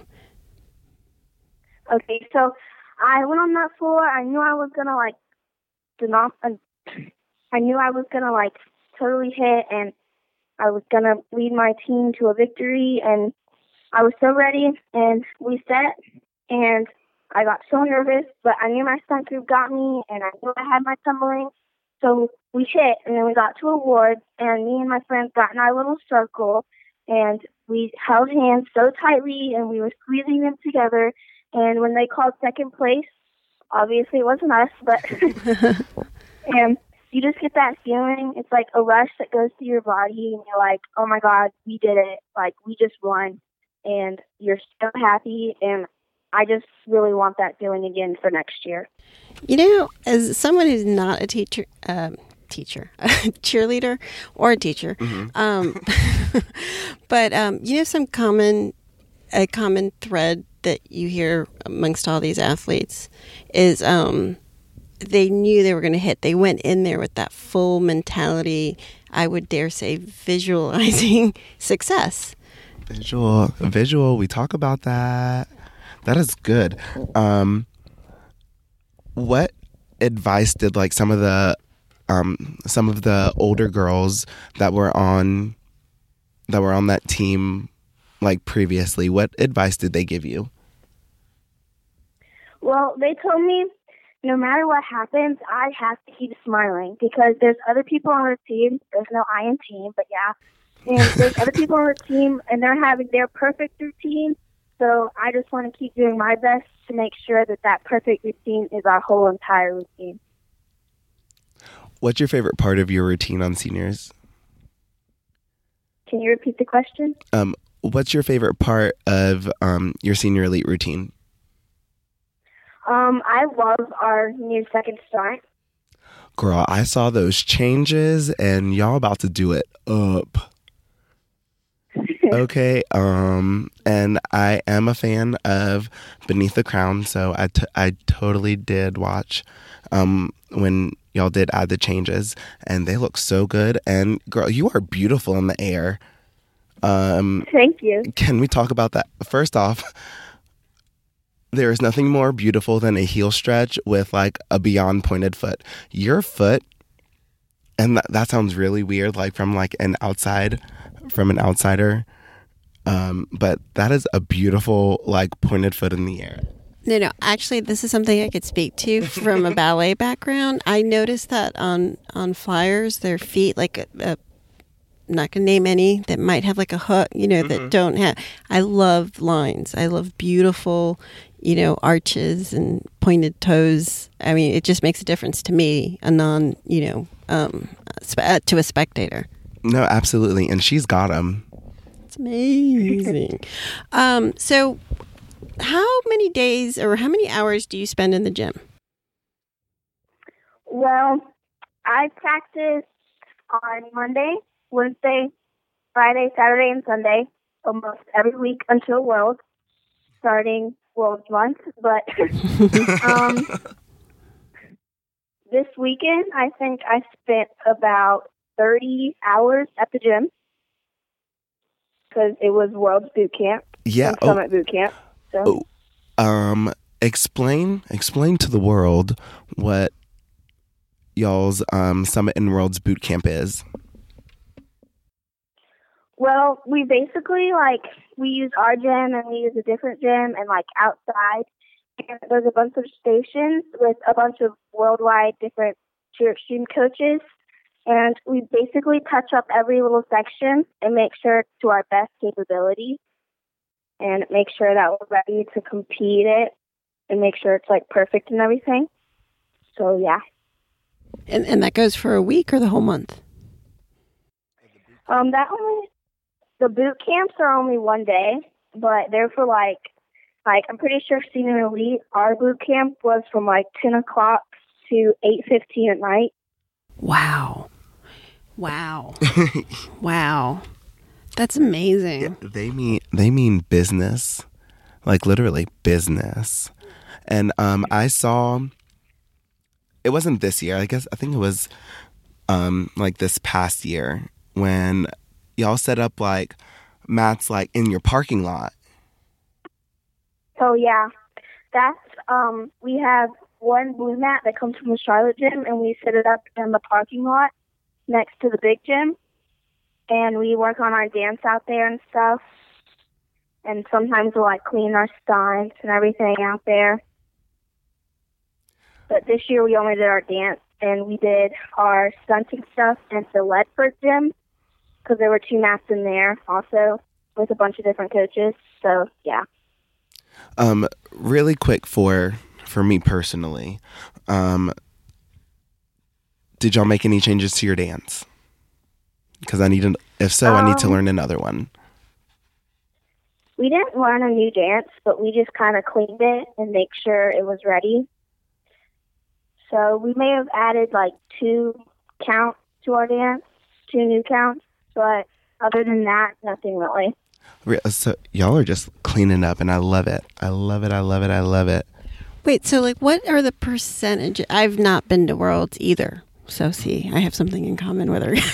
Speaker 7: Okay, so I went on that floor. I knew I was gonna like, denom- uh, I knew I was gonna like totally hit, and I was gonna lead my team to a victory. And I was so ready. And we set, and I got so nervous, but I knew my stunt group got me, and I knew I had my tumbling. So we hit, and then we got to awards, and me and my friends got in our little circle, and we held hands so tightly, and we were squeezing them together. And when they called second place, obviously it wasn't us, but and you just get that feeling. It's like a rush that goes through your body, and you're like, oh my God, we did it. Like, we just won. And you're so happy, and I just really want that feeling again for next year.
Speaker 4: You know, as someone who's not a teacher, um, teacher, a cheerleader or a teacher,
Speaker 5: Mm-hmm.
Speaker 4: um, but um, you know, some common, a common thread that you hear amongst all these athletes is um, they knew they were going to hit. They went in there with that full mentality, I would dare say visualizing success.
Speaker 5: Visual, visual. We talk about that. That is good. Um, what advice did like some of the um, some of the older girls that were on that were on that team like previously? What advice did they give you?
Speaker 7: Well, they told me no matter what happens, I have to keep smiling because there's other people on the team. There's no I in team, but yeah. And there's other people on the team, and they're having their perfect routine. So I just want to keep doing my best to make sure that that perfect routine is our whole entire routine.
Speaker 5: What's your favorite part of your routine on seniors?
Speaker 7: Can you repeat the question?
Speaker 5: Um, what's your favorite part of um, your senior elite routine?
Speaker 7: Um, I love our new second stunt.
Speaker 5: Girl, I saw those changes, and y'all about to do it up. Okay, um, and I am a fan of Beneath the Crown, so I, t- I totally did watch um, when y'all did add the changes, and they look so good. And girl, you are beautiful in the air. Um,
Speaker 7: Thank you.
Speaker 5: can we talk about that? First off, there is nothing more beautiful than a heel stretch with like a beyond pointed foot. Your foot and that, that sounds really weird, like from like an outside, from an outsider. Um, but that is a beautiful, like, pointed foot in the air.
Speaker 4: No, no. Actually, this is something I could speak to from a ballet background. I noticed that on, on flyers, their feet, like, a, a, I'm not going to name any that might have like a hook, you know, that mm-hmm. don't have. I love lines. I love beautiful, you know, arches and pointed toes. I mean, it just makes a difference to me, a non, you know, um, spe- to a spectator.
Speaker 5: No, absolutely. And she's got them.
Speaker 4: It's amazing. um, so how many days or how many hours do you spend in the gym?
Speaker 7: Well, I practice on Monday, Wednesday, Friday, Saturday, and Sunday almost every week until Worlds, starting Worlds month. But um, this weekend, I think I spent about thirty hours at the gym because it was Worlds boot camp.
Speaker 5: Yeah,
Speaker 7: and Summit oh, boot camp. So,
Speaker 5: oh, um, explain explain to the world what y'all's um, Summit and Worlds boot camp is.
Speaker 7: Well, we basically, like, we use our gym and we use a different gym and, like, outside. And there's a bunch of stations with a bunch of worldwide different cheer extreme coaches. And we basically touch up every little section and make sure it's to our best capability and make sure that we're ready to compete it and make sure it's, like, perfect and everything. So, yeah.
Speaker 4: And and that goes for a week or the whole month?
Speaker 7: Um, that only... The boot camps are only one day, but they're for like, like I'm pretty sure Senior Elite, our boot camp was from like ten o'clock to eight fifteen at night.
Speaker 4: Wow. Wow. Wow. That's amazing.
Speaker 5: Yeah, they mean they mean business, like literally business. And um, I saw, it wasn't this year, I guess, I think it was um, like this past year when y'all set up like mats like in your parking lot.
Speaker 7: So yeah, that's um we have one blue mat that comes from the Charlotte gym, and we set it up in the parking lot next to the big gym, and we work on our dance out there and stuff. And sometimes we'll like clean our stunts and everything out there. But this year we only did our dance, and we did our stunting stuff at the Ledford gym, because there were two mats in there also with a bunch of different coaches. So, yeah.
Speaker 5: Um, really quick for for me personally, um, did y'all make any changes to your dance? Because I need, an, if so, um, I need to learn another one.
Speaker 7: We didn't learn a new dance, but we just kind of cleaned it and make sure it was ready. So we may have added like two counts to our dance, two new counts. But other than that, nothing really.
Speaker 5: So y'all are just cleaning up, and I love it. I love it. I love it. I love it.
Speaker 4: Wait, so like, what are the percentages? I've not been to Worlds either, so see, I have something in common with her.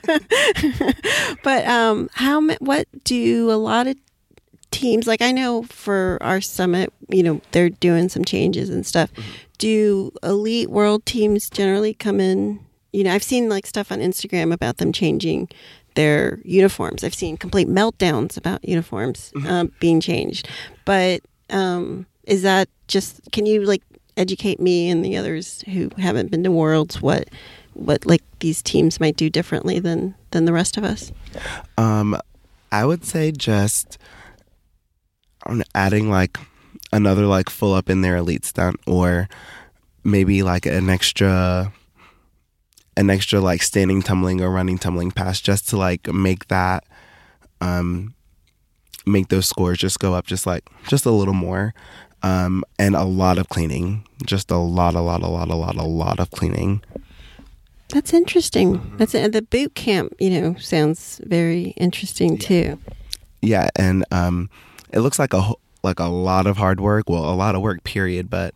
Speaker 4: But um, how? What do a lot of teams, like I know for our summit, you know, they're doing some changes and stuff. Mm-hmm. Do elite world teams generally come in? You know, I've seen like stuff on Instagram about them changing their uniforms. I've seen complete meltdowns about uniforms mm-hmm. um, being changed. But um, is that just, can you like educate me and the others who haven't been to Worlds what what like these teams might do differently than, than the rest of us?
Speaker 5: Um, I would say just on adding like another like full up in their elite stunt, or maybe like an extra an extra like standing tumbling or running tumbling pass, just to like make that um make those scores just go up just like just a little more, um and a lot of cleaning, just a lot a lot a lot a lot a lot of cleaning.
Speaker 4: That's interesting. That's uh, the boot camp, you know, sounds very interesting
Speaker 5: yeah.
Speaker 4: too.
Speaker 5: Yeah, and um it looks like a like a lot of hard work, well a lot of work period, but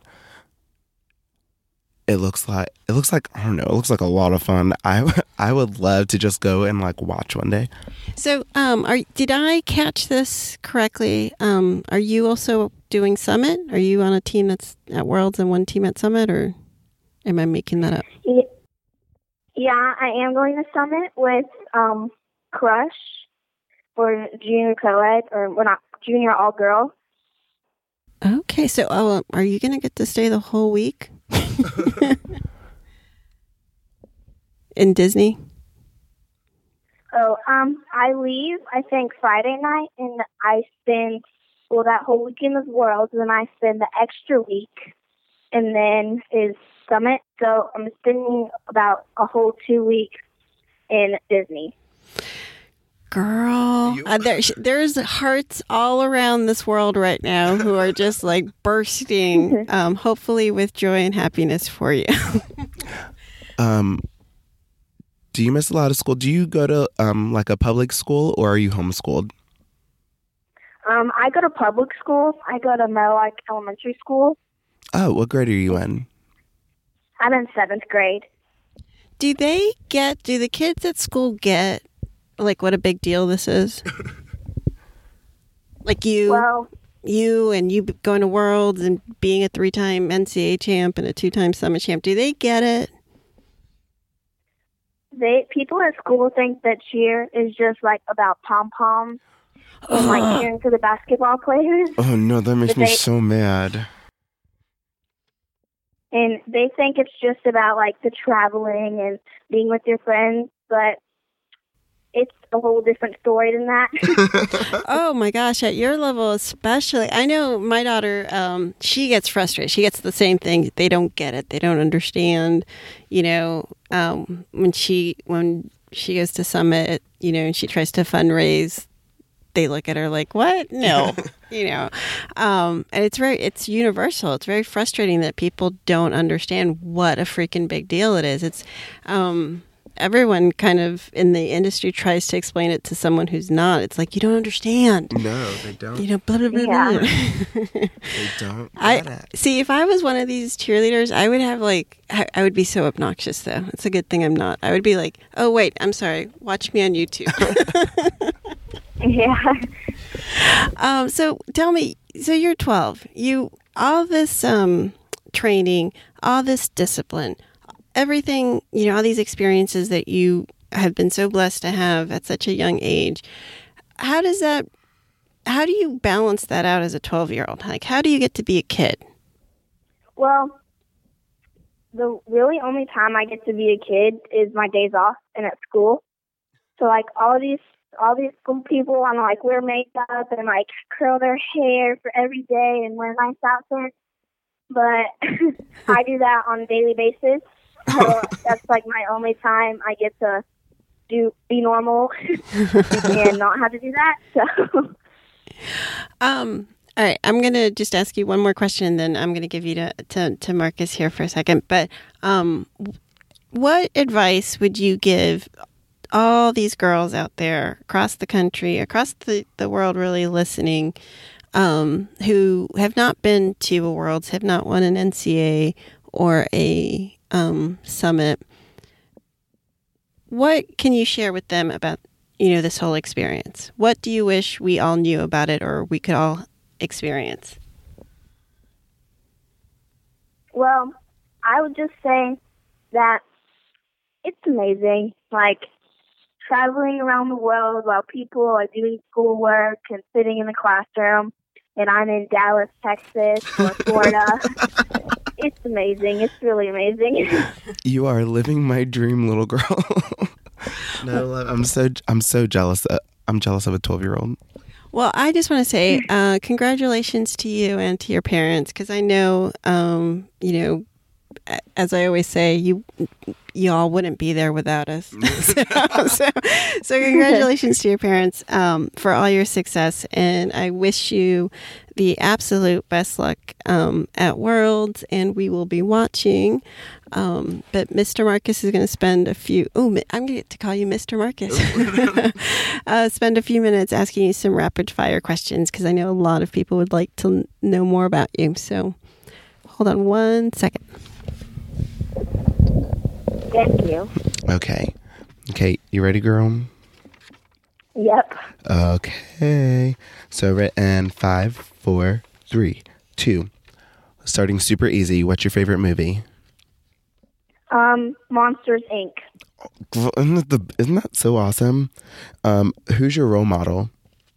Speaker 5: It looks like it looks like I don't know. It looks like a lot of fun. I, I would love to just go and like watch one day.
Speaker 4: So, um, are did I catch this correctly? Um, are you also doing Summit? Are you on a team that's at Worlds and one team at Summit, or am I making that up?
Speaker 7: Yeah, I am going to Summit with um, Crush for junior co-ed, or well, not junior all-girl.
Speaker 4: Okay, so oh, are you going to get to stay the whole week in Disney?
Speaker 7: So um, I leave, I think, Friday night, and I spend, well, that whole weekend of Worlds, and then I spend the extra week, and then is Summit. So I'm spending about a whole two weeks in Disney.
Speaker 4: Girl, uh, there, there's hearts all around this world right now who are just like bursting, um, hopefully with joy and happiness for you.
Speaker 5: um, do you miss a lot of school? Do you go to um like a public school, or are you homeschooled?
Speaker 7: Um, I go to public school. I go to Meadowlark Elementary School.
Speaker 5: Oh, what grade are you in?
Speaker 7: I'm in seventh grade.
Speaker 4: Do they get, do the kids at school get, like, what a big deal this is? Like you,
Speaker 7: Well,
Speaker 4: you and you going to Worlds and being a three-time N C A A champ and a two-time Summit champ, do they get it?
Speaker 7: they people at school think that cheer is just like about pom poms and like cheering for the basketball players.
Speaker 5: Oh no, that makes
Speaker 7: But
Speaker 5: me
Speaker 7: they-
Speaker 5: so mad.
Speaker 7: And they think it's just about like the traveling and being with your friends, but it's a whole different story than that.
Speaker 4: Oh my gosh, at your level especially. I know my daughter, um, she gets frustrated. She gets the same thing. They don't get it. They don't understand. You know, um, when she when she goes to Summit, you know, and she tries to fundraise, they look at her like, what? No. You know. Um, and it's very it's universal. It's very frustrating that people don't understand what a freaking big deal it is. It's um everyone kind of in the industry tries to explain it to someone who's not. It's like, you don't understand.
Speaker 5: No, they don't.
Speaker 4: You know, blah, blah, blah,
Speaker 7: Yeah.
Speaker 4: blah.
Speaker 5: They don't.
Speaker 4: I
Speaker 5: get it.
Speaker 4: see, if I was one of these cheerleaders, I would have like, I, I would be so obnoxious though. It's a good thing I'm not. I would be like, oh, wait, I'm sorry. Watch me on YouTube.
Speaker 7: Yeah.
Speaker 4: um, so tell me, so you're twelve. You, all this um, training, all this discipline, everything, you know, all these experiences that you have been so blessed to have at such a young age. How does that, how do you balance that out as a twelve-year-old? Like, how do you get to be a kid?
Speaker 7: Well, the really only time I get to be a kid is my days off and at school. So like all these all these school people want to like wear makeup and like curl their hair for every day and wear nice outfits. But I do that on a daily basis. So that's like my only time I get to do be normal and not have to do that. So
Speaker 4: Um, all right, I'm going to just ask you one more question, and then I'm going to give you to, to, to Marcus here for a second. But um, what advice would you give all these girls out there across the country, across the, the world really listening, um, who have not been to a Worlds, have not won an N C A A or a um, Summit? What can you share with them about, you know, this whole experience? What do you wish we all knew about it, or we could all experience?
Speaker 7: well, I would just say that it's amazing. Like traveling around the world while people are doing schoolwork and sitting in the classroom, and I'm in Dallas, Texas, or Florida. It's amazing. It's really amazing.
Speaker 5: You are living my dream, little girl. No, I'm so I'm so jealous. Uh, I'm jealous of a twelve-year-old.
Speaker 4: Well, I just want to say uh, congratulations to you and to your parents, because I know, um, you know, a- as I always say, you you all wouldn't be there without us. so, so, so congratulations to your parents um, for all your success, and I wish you the absolute best luck um, at Worlds, and we will be watching. Um, but Mister Marcus is going to spend a few, oh, mi- I'm going to get to call you Mister Marcus, uh, spend a few minutes asking you some rapid fire questions, because I know a lot of people would like to n- know more about you. So hold on one second.
Speaker 7: Thank you.
Speaker 5: Okay. Okay, you ready, girl?
Speaker 7: Yep.
Speaker 5: Okay. So, re- and five, four, three, two. Starting super easy. What's your favorite movie?
Speaker 7: Um, Monsters, Incorporated.
Speaker 5: Isn't that, the, isn't that so awesome? Um, who's your role model?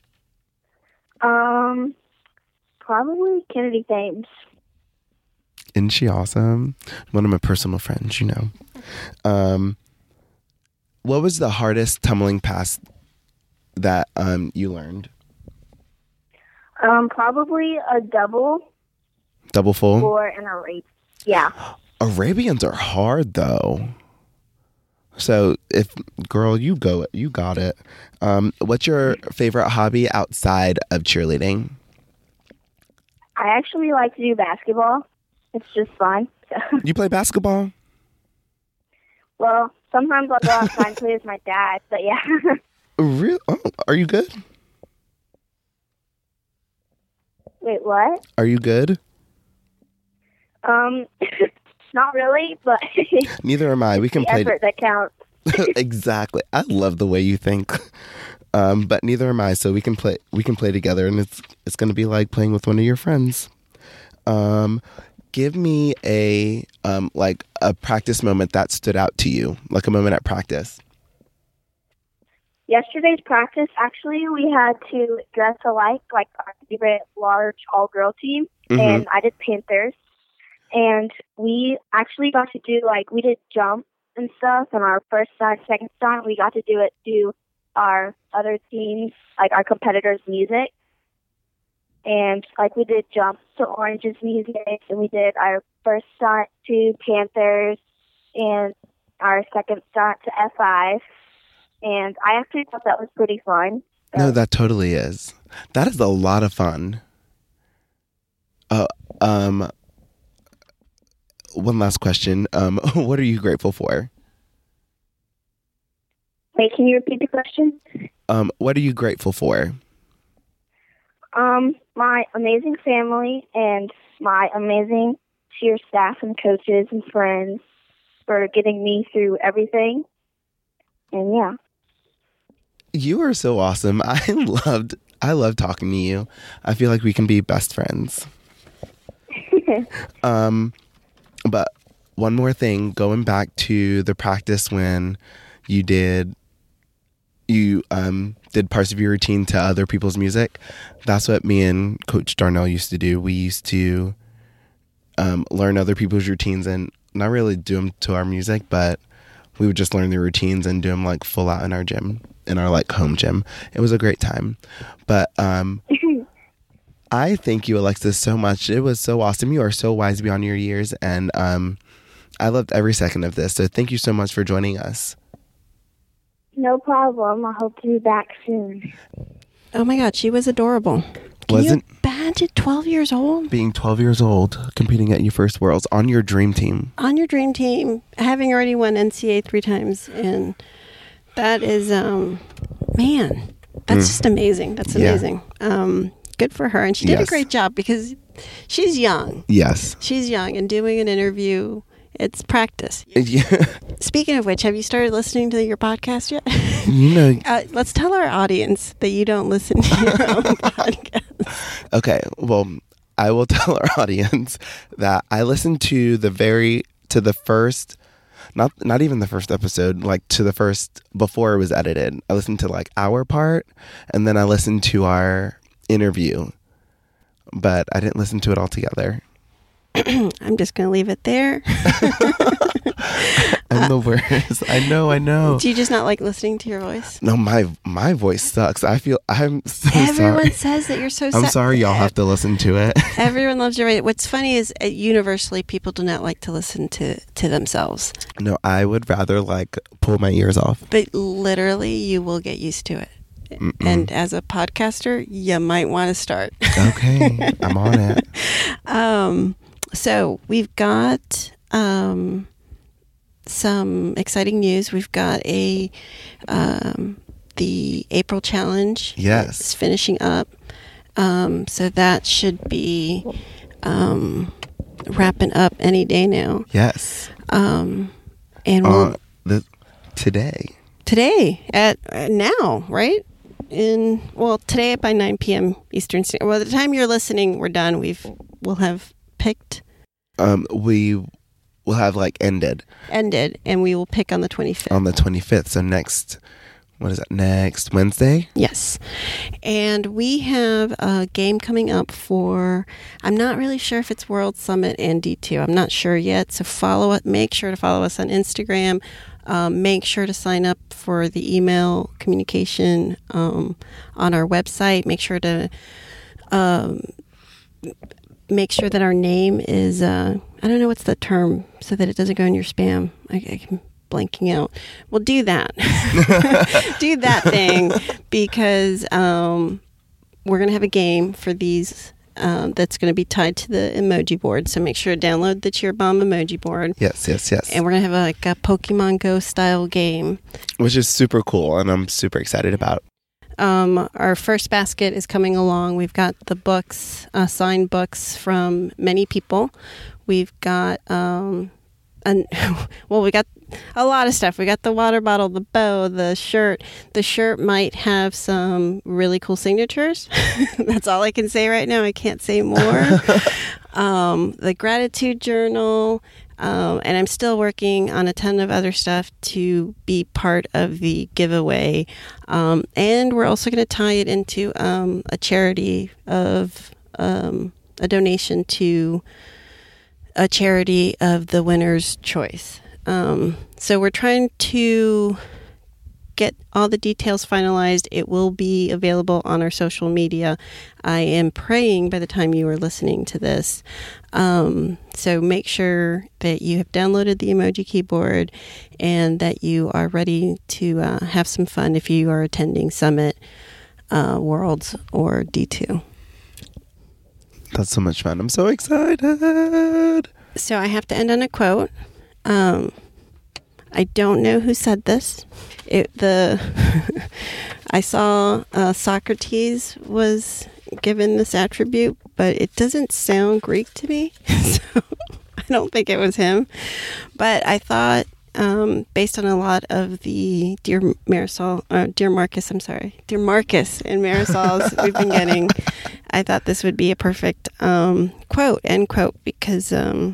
Speaker 7: Um, probably Kennedy Thames.
Speaker 5: Isn't she awesome? One of my personal friends, you know. Um, what was the hardest tumbling pass that um you learned?
Speaker 7: Um, probably a double
Speaker 5: Double full?
Speaker 7: or an Arabian. Yeah.
Speaker 5: Arabians are hard though. So if girl, you go, you got it. Um, what's your favorite hobby outside of cheerleading?
Speaker 7: I actually like to do basketball. It's just fun.
Speaker 5: You play basketball?
Speaker 7: Well, sometimes I'll go outside and play with my dad, but yeah.
Speaker 5: Real? Oh, are you good?
Speaker 7: Wait, what?
Speaker 5: Are you good?
Speaker 7: Um, not really, but
Speaker 5: Neither am I. We can
Speaker 7: the
Speaker 5: play.
Speaker 7: effort that counts.
Speaker 5: Exactly. I love the way you think. Um, but neither am I. So we can play. We can play together, and it's it's going to be like playing with one of your friends. Um, give me a um like a practice moment that stood out to you, like a moment at practice.
Speaker 7: Yesterday's practice, actually, we had to dress alike, like our favorite large all-girl team,
Speaker 5: Mhm.
Speaker 7: and I did Panthers. And we actually got to do, like, we did jump and stuff, and our first stunt, second stunt, we got to do it to our other teams, like our competitors' music. And, like, we did jump to Orange's music, and we did our first stunt to Panthers, and our second stunt to F I. And I actually thought that was pretty fun. So.
Speaker 5: No, that totally is. That is a lot of fun. Uh, um, one last question. Um, what are you grateful for?
Speaker 7: Wait, can you repeat the question?
Speaker 5: Um, what are you grateful for?
Speaker 7: Um, my amazing family and my amazing cheer staff and coaches and friends for getting me through everything. And yeah.
Speaker 5: You are so awesome. I loved I love talking to you. I feel like we can be best friends. um but one more thing, going back to the practice when you did you um did parts of your routine to other people's music. That's what me and Coach Darnell used to do. We used to um learn other people's routines and not really do them to our music, but we would just learn the routines and do them like full out in our gym, in our like home gym. It was a great time. But um, I thank you, Alexis, so much. It was so awesome. You are so wise beyond your years. And um, I loved every second of this. So thank you so much for joining us.
Speaker 7: No problem. I hope to be back soon.
Speaker 4: Oh my God, she was adorable. Can
Speaker 5: Wasn't
Speaker 4: you imagine twelve years old?
Speaker 5: being twelve years old, competing at your first Worlds on your dream team.
Speaker 4: On your dream team, having already won N C A A three times. And that is, um, man, that's
Speaker 5: Mm.
Speaker 4: just amazing. That's
Speaker 5: Yeah.
Speaker 4: amazing. Um, good for her. And she did
Speaker 5: Yes.
Speaker 4: a great job because she's young.
Speaker 5: Yes.
Speaker 4: She's young and doing an interview. It's practice.
Speaker 5: Yeah.
Speaker 4: Speaking of which, have you started listening to your podcast yet?
Speaker 5: You know,
Speaker 4: uh, let's tell our audience that you don't listen to your own podcast.
Speaker 5: okay, well, I will tell our audience that I listened to the very, to the first, not not even the first episode, like to the first, before it was edited. I listened to like our part, and then I listened to our interview, but I didn't listen to it all together.
Speaker 4: I'm just going to leave it there.
Speaker 5: I'm the worst. I know, I know.
Speaker 4: Do you just not like listening to your voice?
Speaker 5: No, my my voice sucks. I feel, I'm so
Speaker 4: Everyone
Speaker 5: sorry.
Speaker 4: says that you're so
Speaker 5: I'm
Speaker 4: sad.
Speaker 5: sorry y'all have to listen to it.
Speaker 4: Everyone loves your voice. What's funny is uh, universally people do not like to listen to, to themselves.
Speaker 5: No, I would rather like pull my ears off.
Speaker 4: But literally, you will get used to it.
Speaker 5: Mm-mm.
Speaker 4: And as a podcaster, you might want to start.
Speaker 5: Okay, I'm on it.
Speaker 4: Um, so we've got um, some exciting news. We've got a um, the April challenge.
Speaker 5: Yes.
Speaker 4: is finishing up. Um, so that should be um, wrapping up any day now.
Speaker 5: Yes.
Speaker 4: Um, and we'll,
Speaker 5: Uh, the, today.
Speaker 4: today at uh, now, right? In well, today by nine p.m. Eastern Standard. Well, the time you're listening, we're done. We've we'll have picked.
Speaker 5: Um, we will have like ended
Speaker 4: ended, and we will pick on the twenty-fifth.
Speaker 5: on the twenty-fifth. So next, what is that? Next Wednesday?
Speaker 4: Yes. And we have a game coming up for, I'm not really sure if it's World Summit and D two. I'm not sure yet. So follow it. Make sure to follow us on Instagram. Um, make sure to sign up for the email communication um, on our website. Make sure to um, make sure that our name is, uh, I don't know what's the term, so that it doesn't go in your spam. I, I'm blanking out. Well, do that. Do that thing, because um, we're going to have a game for these um, that's going to be tied to the emoji board. So make sure to download the Cheer Bomb emoji board.
Speaker 5: Yes, yes, yes.
Speaker 4: And we're going to have a, like a Pokemon Go style game.
Speaker 5: Which is super cool, and I'm super excited about.
Speaker 4: Um, our first basket is coming along. We've got the books, uh, signed books from many people. We've got, um, an, well, we got a lot of stuff. We got the water bottle, the bow, the shirt. The shirt might have some really cool signatures. That's all I can say right now. I can't say more. um, the gratitude journal. Um, and I'm still working on a ton of other stuff to be part of the giveaway. Um, and we're also going to tie it into um, a charity of um, a donation to a charity of the winner's choice. Um, so we're trying to get all the details finalized. It will be available on our social media. I am praying by the time you are listening to this. Um, so make sure that you have downloaded the emoji keyboard and that you are ready to uh, have some fun if you are attending Summit, uh, Worlds, or D two.
Speaker 5: That's so much fun. I'm so excited.
Speaker 4: So I have to end on a quote. Um, I don't know who said this. It, the I saw uh, Socrates was given this attribute, but it doesn't sound Greek to me, so I don't think it was him. But I thought, um, based on a lot of the Dear Marisol, uh, Dear Marcus, I'm sorry, Dear Marcus and Marisols we've been getting, I thought this would be a perfect um, quote, end quote, because, um,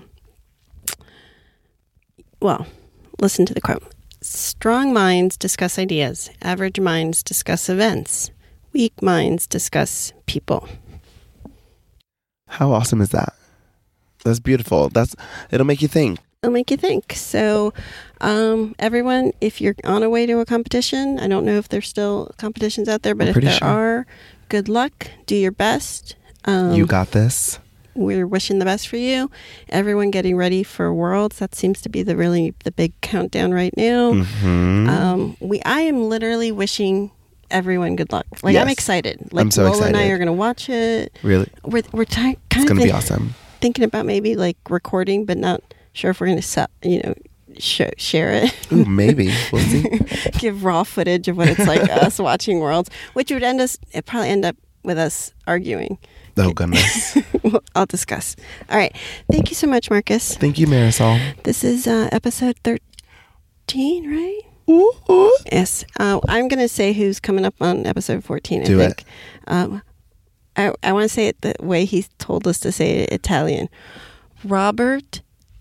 Speaker 4: well, listen to the quote. Strong minds discuss ideas. Average minds discuss events. Weak minds discuss people.
Speaker 5: How awesome is that? That's beautiful. That's it'll make you think.
Speaker 4: It'll make you think. So, um, everyone, if you're on a way to a competition, I don't know if there's still competitions out there, but
Speaker 5: I'm
Speaker 4: if there
Speaker 5: sure.
Speaker 4: are, good luck. Do your best. Um,
Speaker 5: You got this.
Speaker 4: We're wishing the best for you. Everyone getting ready for Worlds. That seems to be the really the big countdown right now.
Speaker 5: Mm-hmm.
Speaker 4: Um, we I am literally wishing everyone good luck. Like,
Speaker 5: Yes.
Speaker 4: I'm excited. Like,
Speaker 5: I'm so
Speaker 4: Lola and I
Speaker 5: excited.
Speaker 4: are going to watch it.
Speaker 5: Really?
Speaker 4: We're we're t- kind
Speaker 5: It's
Speaker 4: of
Speaker 5: going to be
Speaker 4: in-
Speaker 5: awesome.
Speaker 4: thinking about maybe like recording, but not sure if we're going to set, you know, sh- share it.
Speaker 5: Ooh, maybe. We'll see.
Speaker 4: Give raw footage of what it's like us watching Worlds, which would end us. It probably end up with us arguing.
Speaker 5: Oh, goodness.
Speaker 4: Well, I'll discuss. All right. Thank you so much, Marcus.
Speaker 5: Thank you, Marisol.
Speaker 4: This is uh, episode thirteen, right?
Speaker 5: Ooh, ooh.
Speaker 4: Yes. Uh, I'm going to say who's coming up on episode fourteen, I
Speaker 5: Do
Speaker 4: think.
Speaker 5: it.
Speaker 4: Um, I, I want to say it the way he told us to say it, Italian. Robert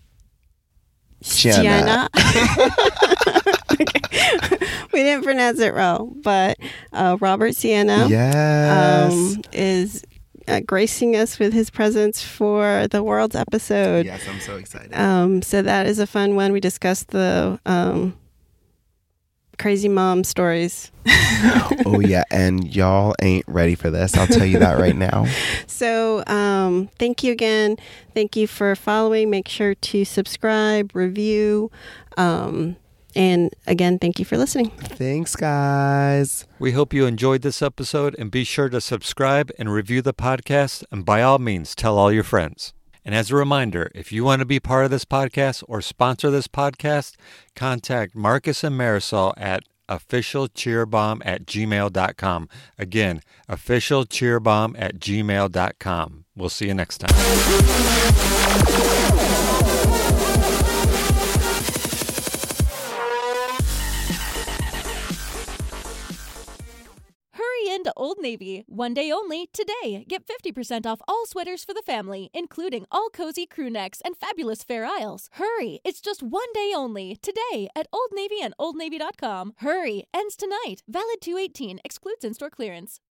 Speaker 5: Sienna.
Speaker 4: We didn't pronounce it wrong, but uh, Robert Sienna
Speaker 5: Yes.
Speaker 4: um, is uh, gracing us with his presence for the World's episode.
Speaker 5: Yes, I'm so excited.
Speaker 4: Um, so that is a fun one. We discussed the um, crazy mom stories.
Speaker 5: Oh, yeah. And y'all ain't ready for this. I'll tell you that right now.
Speaker 4: So um, thank you again. Thank you for following. Make sure to subscribe, review. Um, and again, thank you for listening.
Speaker 5: Thanks, guys.
Speaker 3: We hope you enjoyed this episode, and be sure to subscribe and review the podcast, and by all means, tell all your friends. And as a reminder, if you want to be part of this podcast or sponsor this podcast, contact Marcus and Marisol at officialcheerbomb at gmail dot com. Again, officialcheerbomb at gmail dot com. We'll see you next time.
Speaker 1: Hurry into Old Navy. One day only, today. Get fifty percent off all sweaters for the family, including all cozy crew necks and fabulous Fair Isles. Hurry! It's just one day only, today at Old Navy and old navy dot com. Hurry! Ends tonight. Valid two eighteen. Excludes in-store clearance.